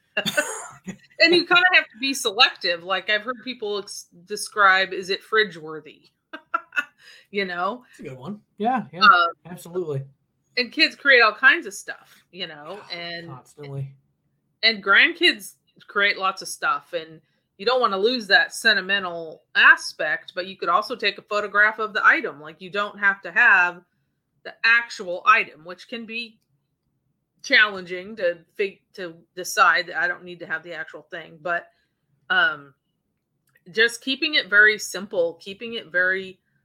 C: And you kind of have to be selective. Like I've heard people ex- describe, is it fridge worthy? You know,
A: it's a good one. Yeah, yeah, um, absolutely.
C: And kids create all kinds of stuff, you know, and
A: constantly.
C: And grandkids create lots of stuff, and you don't want to lose that sentimental aspect, but you could also take a photograph of the item. Like you don't have to have the actual item, which can be challenging to fig- to decide that I don't need to have the actual thing. But um, just keeping it very simple, keeping it very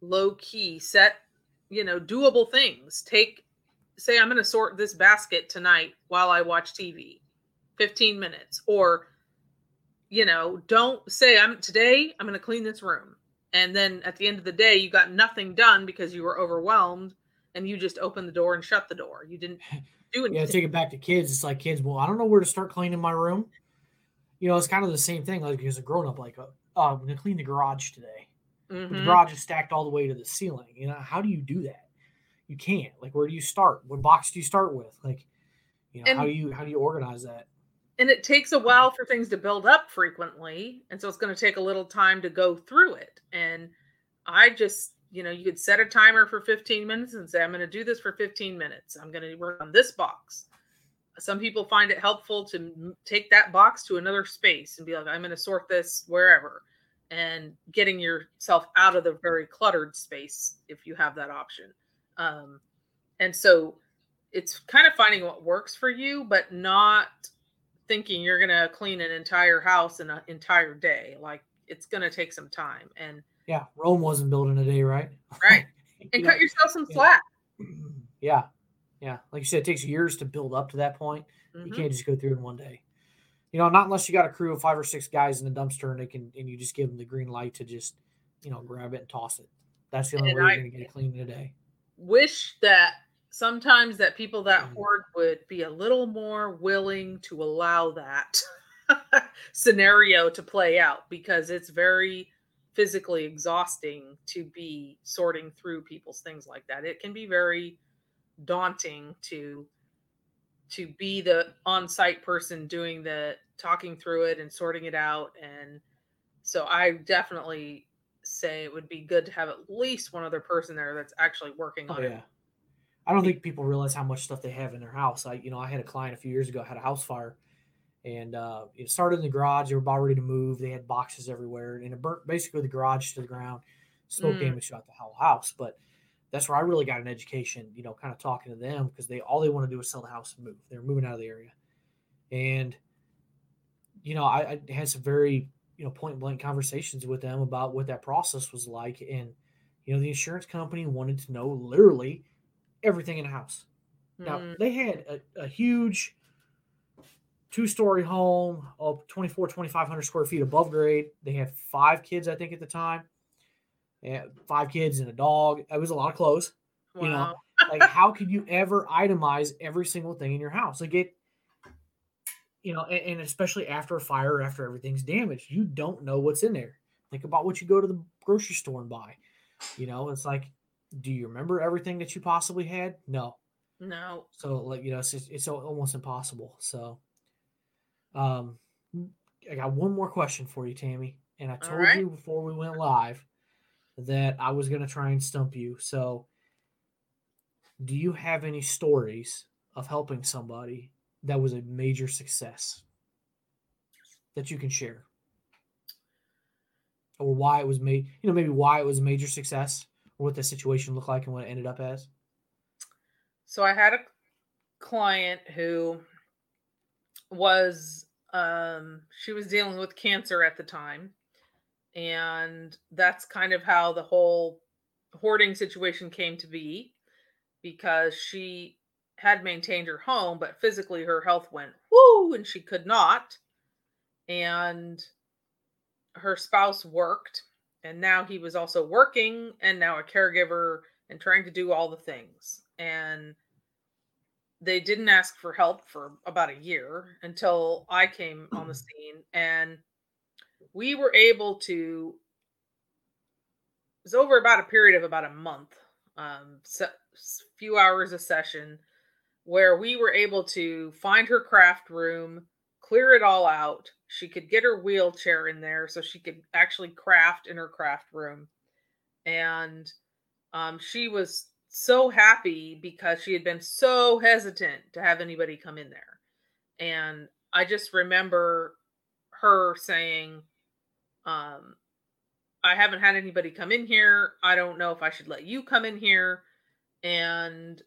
C: low key, set, you know, doable things. Take, say, I'm going to sort this basket tonight while I watch T V, fifteen minutes. Or, you know, don't say, I'm today, I'm going to clean this room. And then at the end of the day, you got nothing done because you were overwhelmed and you just opened the door and shut the door. You didn't do anything.
A: Yeah, take it back to kids. It's like kids, well, I don't know where to start cleaning my room. You know, it's kind of the same thing. Like as a grown up, like, oh, I'm going to clean the garage today.
C: Mm-hmm.
A: The garage is stacked all the way to the ceiling. You know, how do you do that? You can't. Like, where do you start? What box do you start with? Like, you know,
C: And-
A: how do you how do you organize that?
C: And it takes a while for things to build up frequently. And so it's going to take a little time to go through it. And I just, you know, you could set a timer for fifteen minutes and say, I'm going to do this for fifteen minutes. I'm going to work on this box. Some people find it helpful to take that box to another space and be like, I'm going to sort this wherever, and getting yourself out of the very cluttered space if you have that option. Um, and so it's kind of finding what works for you, but not thinking you're going to clean an entire house in an entire day. Like, it's going to take some time. And
A: yeah, Rome wasn't built in a day, right?
C: Right. And cut know, yourself some slack.
A: Yeah. Yeah. Like you said, it takes years to build up to that point. Mm-hmm. You can't just go through in one day. You know, not unless you got a crew of five or six guys in the dumpster and they can, and you just give them the green light to just, you know, grab it and toss it. That's the only and way I, you're going to get it clean in a day.
C: Wish that sometimes that people that hoard would be a little more willing to allow that scenario to play out, because it's very physically exhausting to be sorting through people's things like that. It can be very daunting to to be the on-site person doing the talking through it and sorting it out. And so I definitely say it would be good to have at least one other person there that's actually working on
A: oh,
C: it.
A: Yeah. I don't think people realize how much stuff they have in their house. I, you know, I had a client a few years ago, had a house fire, and uh, it started in the garage. They were about ready to move. They had boxes everywhere, and it burnt basically the garage to the ground. Smoke mm. damage throughout the whole house. But that's where I really got an education, you know, kind of talking to them, because they all they want to do is sell the house and move. They're moving out of the area, and you know, I, I had some very you know point blank conversations with them about what that process was like, and you know, the insurance company wanted to know literally everything in the house. Now, mm. they had a, a huge two-story home of twenty-four, twenty-five hundred square feet above grade. They had five kids, I think, at the time. Yeah, five kids and a dog. It was a lot of clothes. Wow. You know, like, how could you ever itemize every single thing in your house? Like, it, you know, and, and especially after a fire, after everything's damaged, you don't know what's in there. Think about what you go to the grocery store and buy. You know, it's like, do you remember everything that you possibly had? No.
C: No.
A: So, like, you know, it's, it's almost impossible. So, um, I got one more question for you, Tammy. And I told right. you before we went live that I was going to try and stump you. So, do you have any stories of helping somebody that was a major success that you can share? Or why it was made, you know, maybe why it was a major success? What the situation looked like and what it ended up as?
C: So I had a client who was, um, she was dealing with cancer at the time. And that's kind of how the whole hoarding situation came to be, because she had maintained her home, but physically her health went woo, and she could not. And her spouse worked. And now he was also working and now a caregiver and trying to do all the things. And they didn't ask for help for about a year until I came on the scene. And we were able to, it was over about a period of about a month, um, so, few hours a session, where we were able to find her craft room, clear it all out. She could get her wheelchair in there so she could actually craft in her craft room. And um, she was so happy because she had been so hesitant to have anybody come in there. And I just remember her saying, um, I haven't had anybody come in here. I don't know if I should let you come in here. And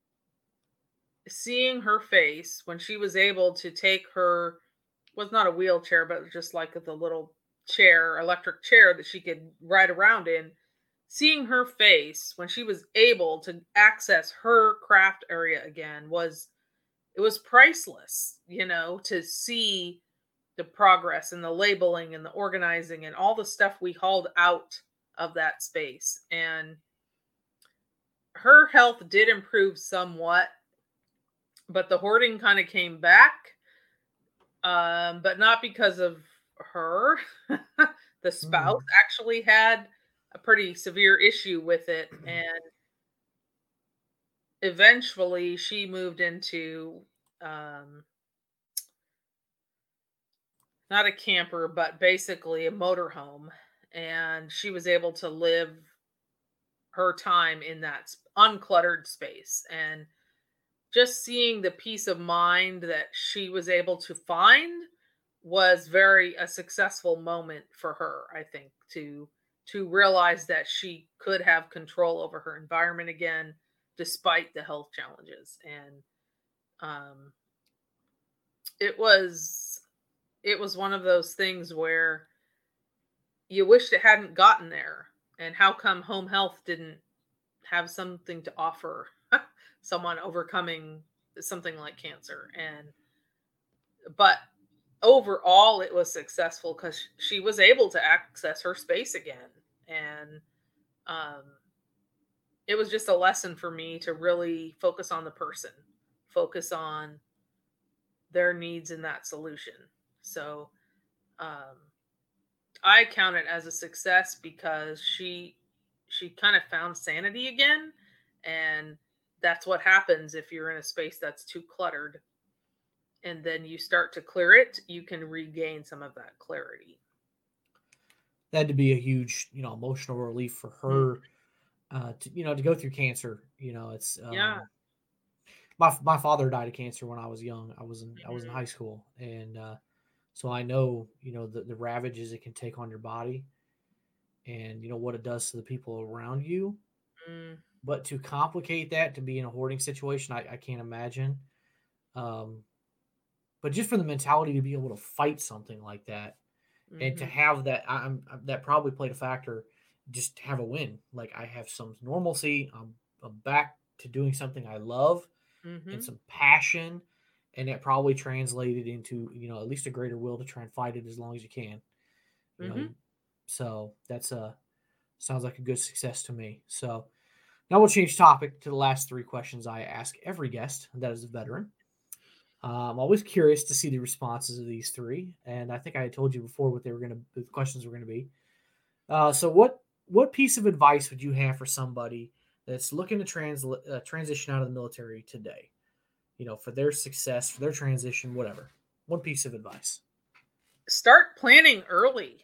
C: seeing her face when she was able to take her, was not a wheelchair, but just like the little chair, electric chair that she could ride around in, seeing her face when she was able to access her craft area again was, it was priceless, you know, to see the progress and the labeling and the organizing and all the stuff we hauled out of that space. And her health did improve somewhat, but the hoarding kind of came back. Um, but not because of her. The spouse
A: Mm.
C: actually had a pretty severe issue with it, and eventually she moved into um, not a camper, but basically a motorhome, and she was able to live her time in that s- uncluttered space. And just seeing the peace of mind that she was able to find was very a successful moment for her, I think, to to realize that she could have control over her environment again despite the health challenges. And um it was it was one of those things where you wished it hadn't gotten there. And how come home health didn't have something to offer someone overcoming something like cancer? And but overall it was successful because she was able to access her space again. And um it was just a lesson for me to really focus on the person, focus on their needs in that solution. So um I count it as a success because she she kind of found sanity again. And that's what happens if you're in a space that's too cluttered, and then you start to clear it, you can regain some of that clarity.
A: That had to be a huge, you know, emotional relief for
C: Mm.
A: her, uh, to, you know, to go through cancer. You know, it's
C: Yeah.
A: um, my my father died of cancer when I was young. I was in I was in
C: Mhm.
A: high school, and uh, so I know, you know, the the ravages it can take on your body, and you know what it does to the people around you.
C: Mm.
A: But to complicate that to be in a hoarding situation, I, I can't imagine. Um, but just for the mentality to be able to fight something like that, and to
C: Mhm.
A: have that, I, I'm that probably played a factor. Just to have a win, like I have some normalcy. I'm, I'm back to doing something I love and
C: Mhm.
A: some passion, and that probably translated into, you know, at least a greater will to try and fight it as long as you can. You know,
C: Mhm.
A: so that's a sounds like a good success to me. So now we'll change topic to the last three questions I ask every guest that is a veteran. Uh, I'm always curious to see the responses of these three, and I think I had told you before what they were going to, the questions were going to be. Uh, so, what what piece of advice would you have for somebody that's looking to trans uh, transition out of the military today? You know, for their success, for their transition, whatever. One piece of advice.
C: Start planning early.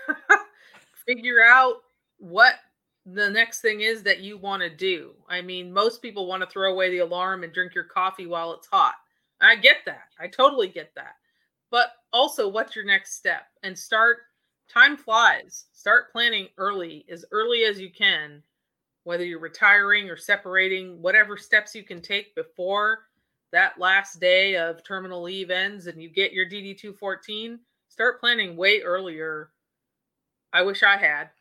C: Figure out what the next thing is that you want to do. I mean, most people want to throw away the alarm and drink your coffee while it's hot. I get that. I totally get that. But also, what's your next step? And start, time flies. Start planning early, as early as you can, whether you're retiring or separating, whatever steps you can take before that last day of terminal leave ends and you get your D D two fourteen. Start planning way earlier. I wish I had.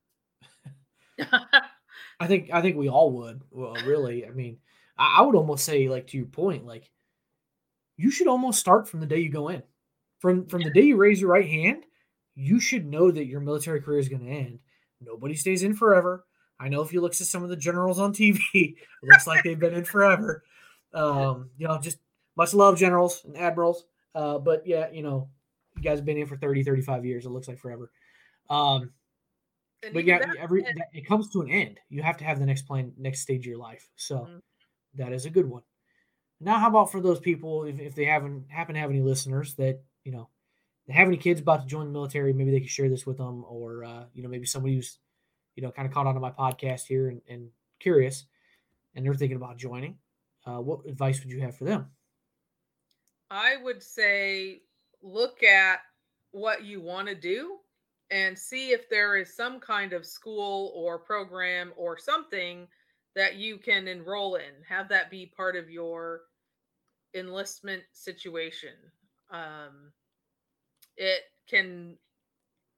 A: I think I think we all would. Well, really, I mean, I, I would almost say, like to your point, like you should almost start from the day you go in. From from the day you raise your right hand, you should know that your military career is going to end. Nobody stays in forever. I know if you look at some of the generals on T V, it looks like they've been in forever. Um, you know, just much love, generals and admirals. Uh, but yeah, you know, you guys have been in for thirty, thirty-five years. It looks like forever. Um,
C: And
A: but
C: even
A: yeah,
C: back
A: every
C: then,
A: that, it comes to an end. You have to have the next plan, next stage of your life. So
C: mm,
A: that is a good one. Now, how about for those people, if, if they haven't happen to have any listeners that, you know, they have any kids about to join the military, maybe they can share this with them, or uh, you know, maybe somebody who's, you know, kind of caught on to my podcast here and, and curious, and they're thinking about joining. Uh, what advice would you have for them?
C: I would say look at what you want to do and see if there is some kind of school or program or something that you can enroll in. Have that be part of your enlistment situation. Um, it can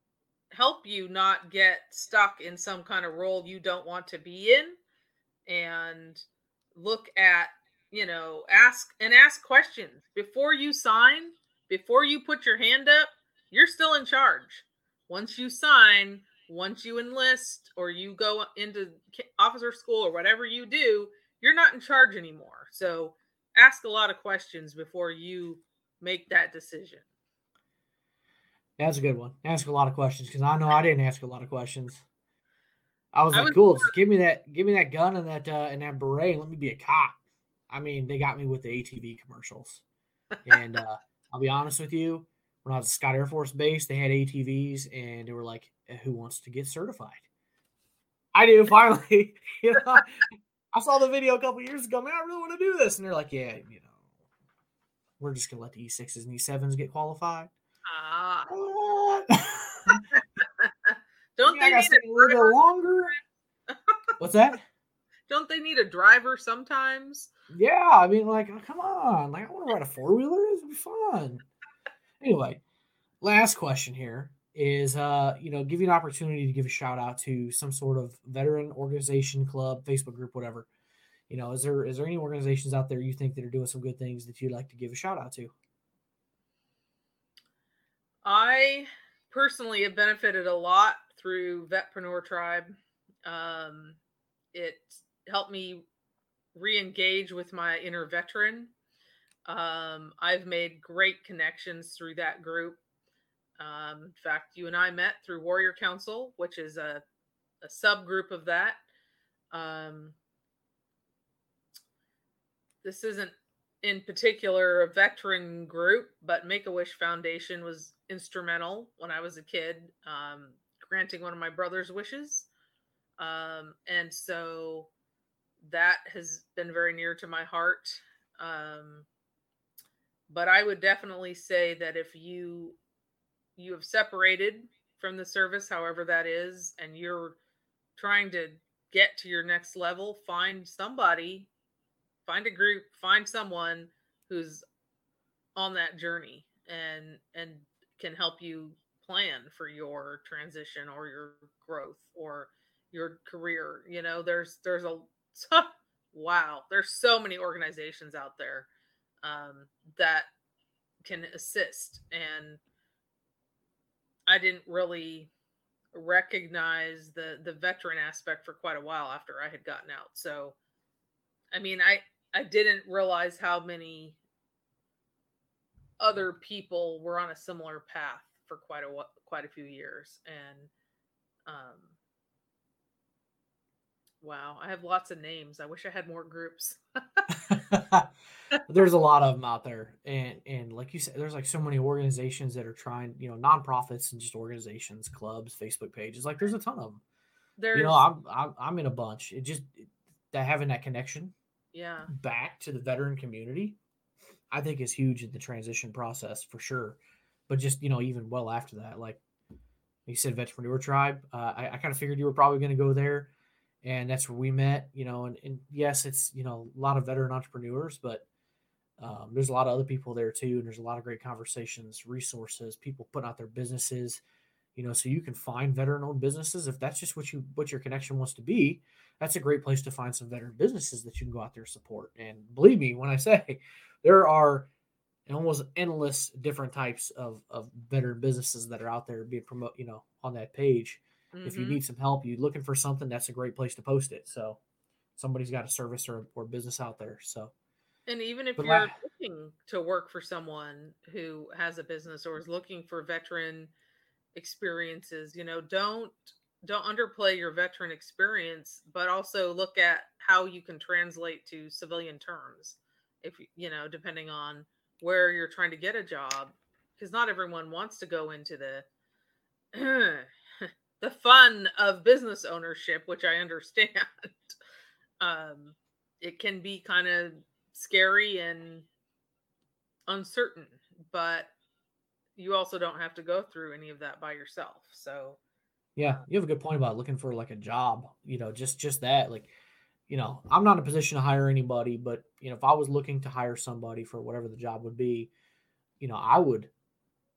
C: help you not get stuck in some kind of role you don't want to be in, and look at, you know, ask and ask questions before you sign, before you put your hand up. You're still in charge. Once you sign, once you enlist or you go into officer school or whatever you do, you're not in charge anymore. So ask a lot of questions before you make that decision.
A: That's a good one. Ask a lot of questions, because I know I didn't ask a lot of questions. I was
C: I
A: like,
C: was-
A: cool, just give me that, give me that gun and that uh, and that beret, and let me be a cop. I mean, they got me with the A T V commercials, and uh, I'll be honest with you, when I was at Scott Air Force Base, they had A T Vs, and they were like, "Who wants to get certified?" I do finally. You know, I saw the video a couple years ago. Man, I really want to do this, and they're like, "Yeah, you know, we're just gonna let the E sixes and E sevens get qualified."
C: Ah.
A: What?
C: Don't
A: Yeah,
C: they
A: I gotta
C: need
A: stay
C: a
A: a little
C: driver?
A: bit longer. What's that?
C: Don't they need a driver sometimes?
A: Yeah, I mean, like, oh, come on. Like, I want to ride a four wheeler. This would be fun. Anyway, last question here is, uh, you know, give you an opportunity to give a shout out to some sort of veteran organization, club, Facebook group, whatever. You know, is there is there any organizations out there you think that are doing some good things that you'd like to give a shout out to?
C: I personally have benefited a lot through Vetpreneur Tribe. Um, it helped me re-engage with my inner veteran. Um, I've made great connections through that group. Um, in fact, you and I met through Warrior Council, which is a, a subgroup of that. Um, this isn't in particular a veteran group, but Make-A-Wish Foundation was instrumental when I was a kid, um, granting one of my brother's wishes. Um, and so that has been very near to my heart. Um, but I would definitely say that if you you have separated from the service, however that is, and you're trying to get to your next level, find somebody, find a group, find someone who's on that journey and and can help you plan for your transition or your growth or your career. You know, there's there's a wow, there's so many organizations out there um, that can assist, and I didn't really recognize the the veteran aspect for quite a while after I had gotten out. So, I mean, I I didn't realize how many other people were on a similar path for quite a quite a few years, and um, wow, I have lots of names. I wish I had more groups.
A: There's a lot of them out there, and and like you said, there's like so many organizations that are trying, you know, nonprofits and just organizations, clubs, Facebook pages. Like, there's a ton of them.
C: There's,
A: you know, I'm I'm, I'm in a bunch. It just that having that connection,
C: yeah,
A: back to the veteran community, I think is huge in the transition process for sure. But just, you know, even well after that, like you said, Vetpreneur Tribe, uh, I, I kind of figured you were probably going to go there, and that's where we met. You know, and, and yes, it's, you know, a lot of veteran entrepreneurs, but um, there's a lot of other people there too, and there's a lot of great conversations, resources, people putting out their businesses. You know, so you can find veteran-owned businesses if that's just what you what your connection wants to be. That's a great place to find some veteran businesses that you can go out there and support. And believe me when I say there are almost endless different types of, of veteran businesses that are out there being promote, you know, on that page. Mm-hmm. If you need some help, you're looking for something, that's a great place to post it. So somebody's got a service or, or business out there. So,
C: and even if
A: but
C: you're
A: la-
C: looking to work for someone who has a business or is looking for veteran experiences, you know, don't don't underplay your veteran experience, but also look at how you can translate to civilian terms, if you know, depending on where you're trying to get a job, because not everyone wants to go into the the fun of business ownership, which I understand. um it can be kind of scary and uncertain, but you also don't have to go through any of that by yourself. So
A: yeah, you have a good point about looking for like a job, you know, just, just that, like, you know, I'm not in a position to hire anybody, but you know, if I was looking to hire somebody for whatever the job would be, you know, I would,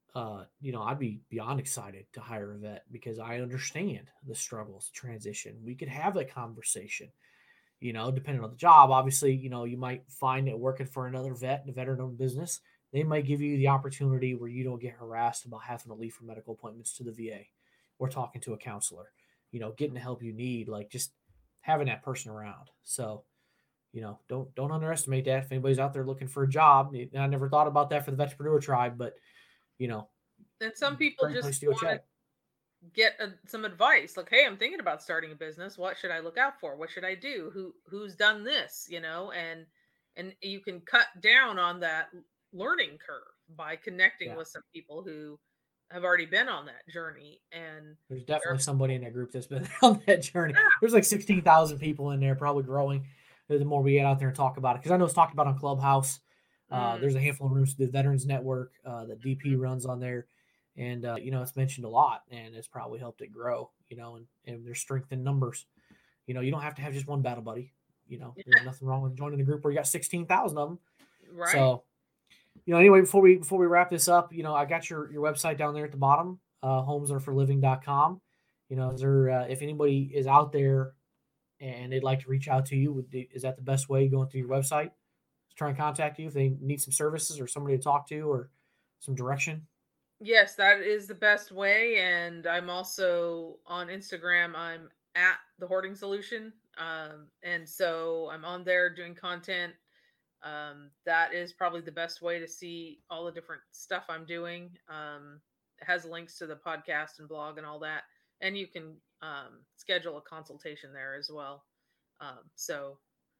A: uh, you know, I'd be beyond excited to hire a vet because I understand the struggles, transition. We could have that conversation, you know, depending on the job. Obviously, you know, you might find that working for another vet in a veteran owned business, they might give you the opportunity where you don't get harassed about having to leave for medical appointments to the V A or talking to a counselor, you know, getting the help you need, like just having that person around. So, you know, don't don't underestimate that. If anybody's out there looking for a job, I never thought about that for the Vetrepreneur Tribe, but you know,
C: And some people
A: great
C: just
A: place to go
C: want to
A: check.
C: get a, some advice, like, hey, I'm thinking about starting a business. What should I look out for? What should I do? Who who's done this? You know, and and you can cut down on that learning curve by connecting
A: Yeah,
C: with some people who have already been on that journey. And
A: there's
C: they're-
A: definitely somebody in that group that's been on that journey.
C: yeah,
A: There's like sixteen thousand people in there, probably growing. The more we get out there and talk about it, because I know it's talked about on Clubhouse. Uh,
C: mm,
A: there's a handful of rooms, the Veterans Network uh, that D P
C: mhm.
A: runs on there, and uh, you know it's mentioned a lot, and it's probably helped it grow. You know, and, and there's strength in numbers. You know, you don't have to have just one battle buddy. You know, there's nothing wrong with joining a group where you got sixteen thousand of them.
C: Right.
A: So, you know, anyway, before we before we wrap this up, you know, I got your your website down there at the bottom, uh, homes are for living dot com. You know, is there uh, if anybody is out there and they'd like to reach out to you, would is that the best way, going through your website to try and contact you if they need some services or somebody to talk to or some direction?
C: Yes, that is the best way. And I'm also on Instagram. I'm at the Hoarding Solution. Um, and so I'm on there doing content. Um, that is probably the best way to see all the different stuff I'm doing. Um, it has links to the podcast and blog and all that. And you can um, schedule a consultation there as well. Um, so,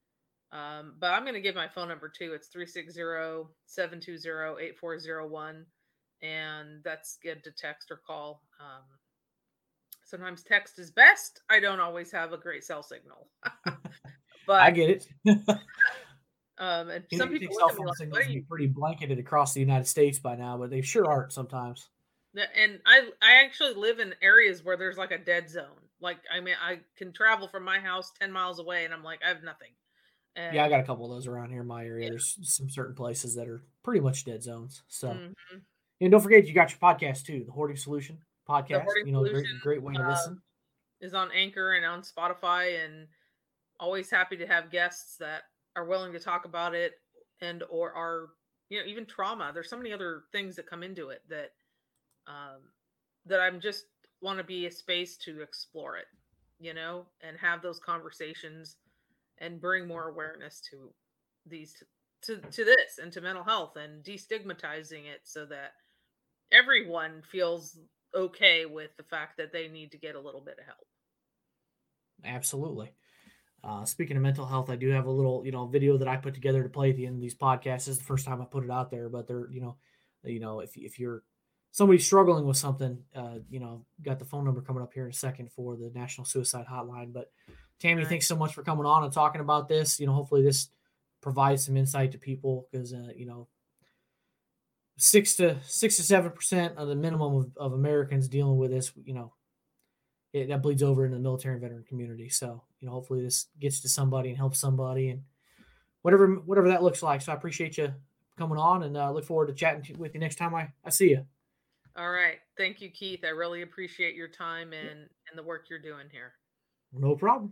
C: um, but I'm going to give my phone number too. It's three six zero, seven two zero, eight four zero one. And that's good to text or call. Um, sometimes text is best. I don't always have a great cell signal,
A: I
C: but
A: get it.
C: um, and
A: You
C: some
A: think
C: people
A: cell
C: look at me
A: phone
C: like, "What
A: signals
C: are
A: would be
C: you?"
A: pretty blanketed across the United States by now, but they sure aren't sometimes.
C: And I, I actually live in areas where there's like a dead zone. Like, I mean, I can travel from my house ten miles away, and I'm like, I have nothing.
A: Yeah, I
C: And
A: got a couple of those around here in my area.
C: yeah,
A: There's some certain places that are pretty much dead zones. So,
C: mhm.
A: and don't forget, you got your podcast too, the Hoarding Solution
C: The
A: podcast.
C: Hoarding
A: You know,
C: Solution
A: great, great way to
C: uh,
A: listen.
C: is on Anchor and on Spotify, and always happy to have guests that are willing to talk about it and or are, you know, even trauma. There's so many other things that come into it that um that I'm just want to be a space to explore it, you know, and have those conversations and bring more awareness to these to to this and to mental health and destigmatizing it so that everyone feels okay with the fact that they need to get a little bit of help.
A: Absolutely. Uh, speaking of mental health, I do have a little, you know, video that I put together to play at the end of these podcasts. This is the first time I put it out there, but they're, you know, you know, if if you're somebody struggling with something, uh, you know, got the phone number coming up here in a second for the National Suicide Hotline. But Tammy,
C: Right.
A: thanks so much for coming on and talking about this. You know, hopefully this provides some insight to people because, uh, you know, six to six to seven percent of the minimum of, of Americans dealing with this, you know, it, that bleeds over in the military and veteran community. So, you know, hopefully this gets to somebody and helps somebody and whatever, whatever that looks like. So I appreciate you coming on and uh, look forward to chatting to, with you next time I, I see you.
C: All right. Thank you, Keith. I really appreciate your time and and the work you're doing here.
A: No problem.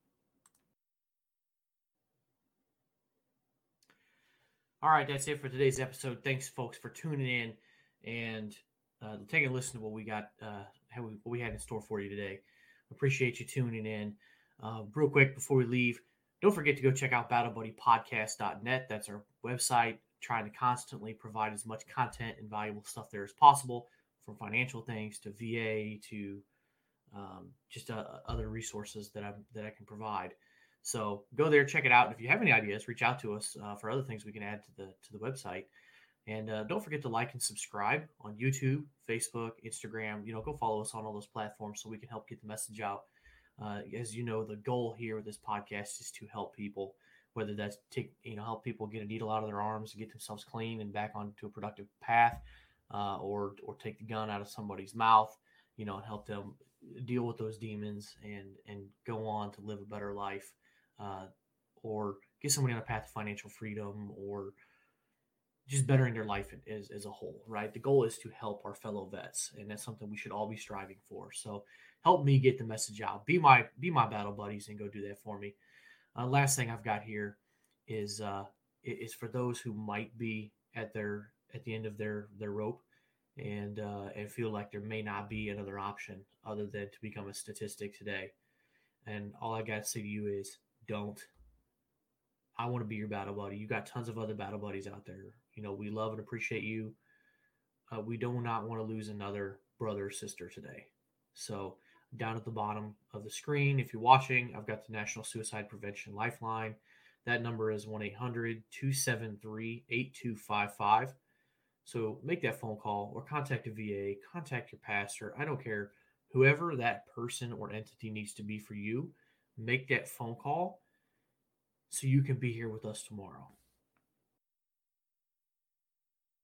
A: All right, that's it for today's episode. Thanks, folks, for tuning in and uh, taking a listen to what we got, uh, how we, what we had in store for you today. Appreciate you tuning in. Uh, real quick before we leave, don't forget to go check out battle buddy podcast dot net. That's our website. Trying to constantly provide as much content and valuable stuff there as possible, from financial things to V A to um, just uh, other resources that I that I can provide. So go there, check it out. And if you have any ideas, reach out to us uh, for other things we can add to the to the website. And uh, don't forget to like and subscribe on YouTube, Facebook, Instagram. You know, go follow us on all those platforms so we can help get the message out. Uh, as you know, the goal here with this podcast is to help people, whether that's take you know help people get a needle out of their arms and get themselves clean and back onto a productive path, uh, or or take the gun out of somebody's mouth. You know, and help them deal with those demons and and go on to live a better life, uh, or get somebody on a path to financial freedom, or just bettering their life as, as a whole, right? The goal is to help our fellow vets, and that's something we should all be striving for. So help me get the message out. Be my be my battle buddies and go do that for me. Uh, last thing I've got here is uh, is for those who might be at their at the end of their their rope and uh, and feel like there may not be another option other than to become a statistic today. And all I got to say to you is don't. I want to be your battle buddy. You got tons of other battle buddies out there. You know, we love and appreciate you. Uh, we do not want to lose another brother or sister today. So down at the bottom of the screen, if you're watching, I've got the National Suicide Prevention Lifeline. That number is one eight hundred two seven three eight two five five. So make that phone call or contact a V A, contact your pastor. I don't care. Whoever that person or entity needs to be for you, make that phone call so you can be here with us tomorrow.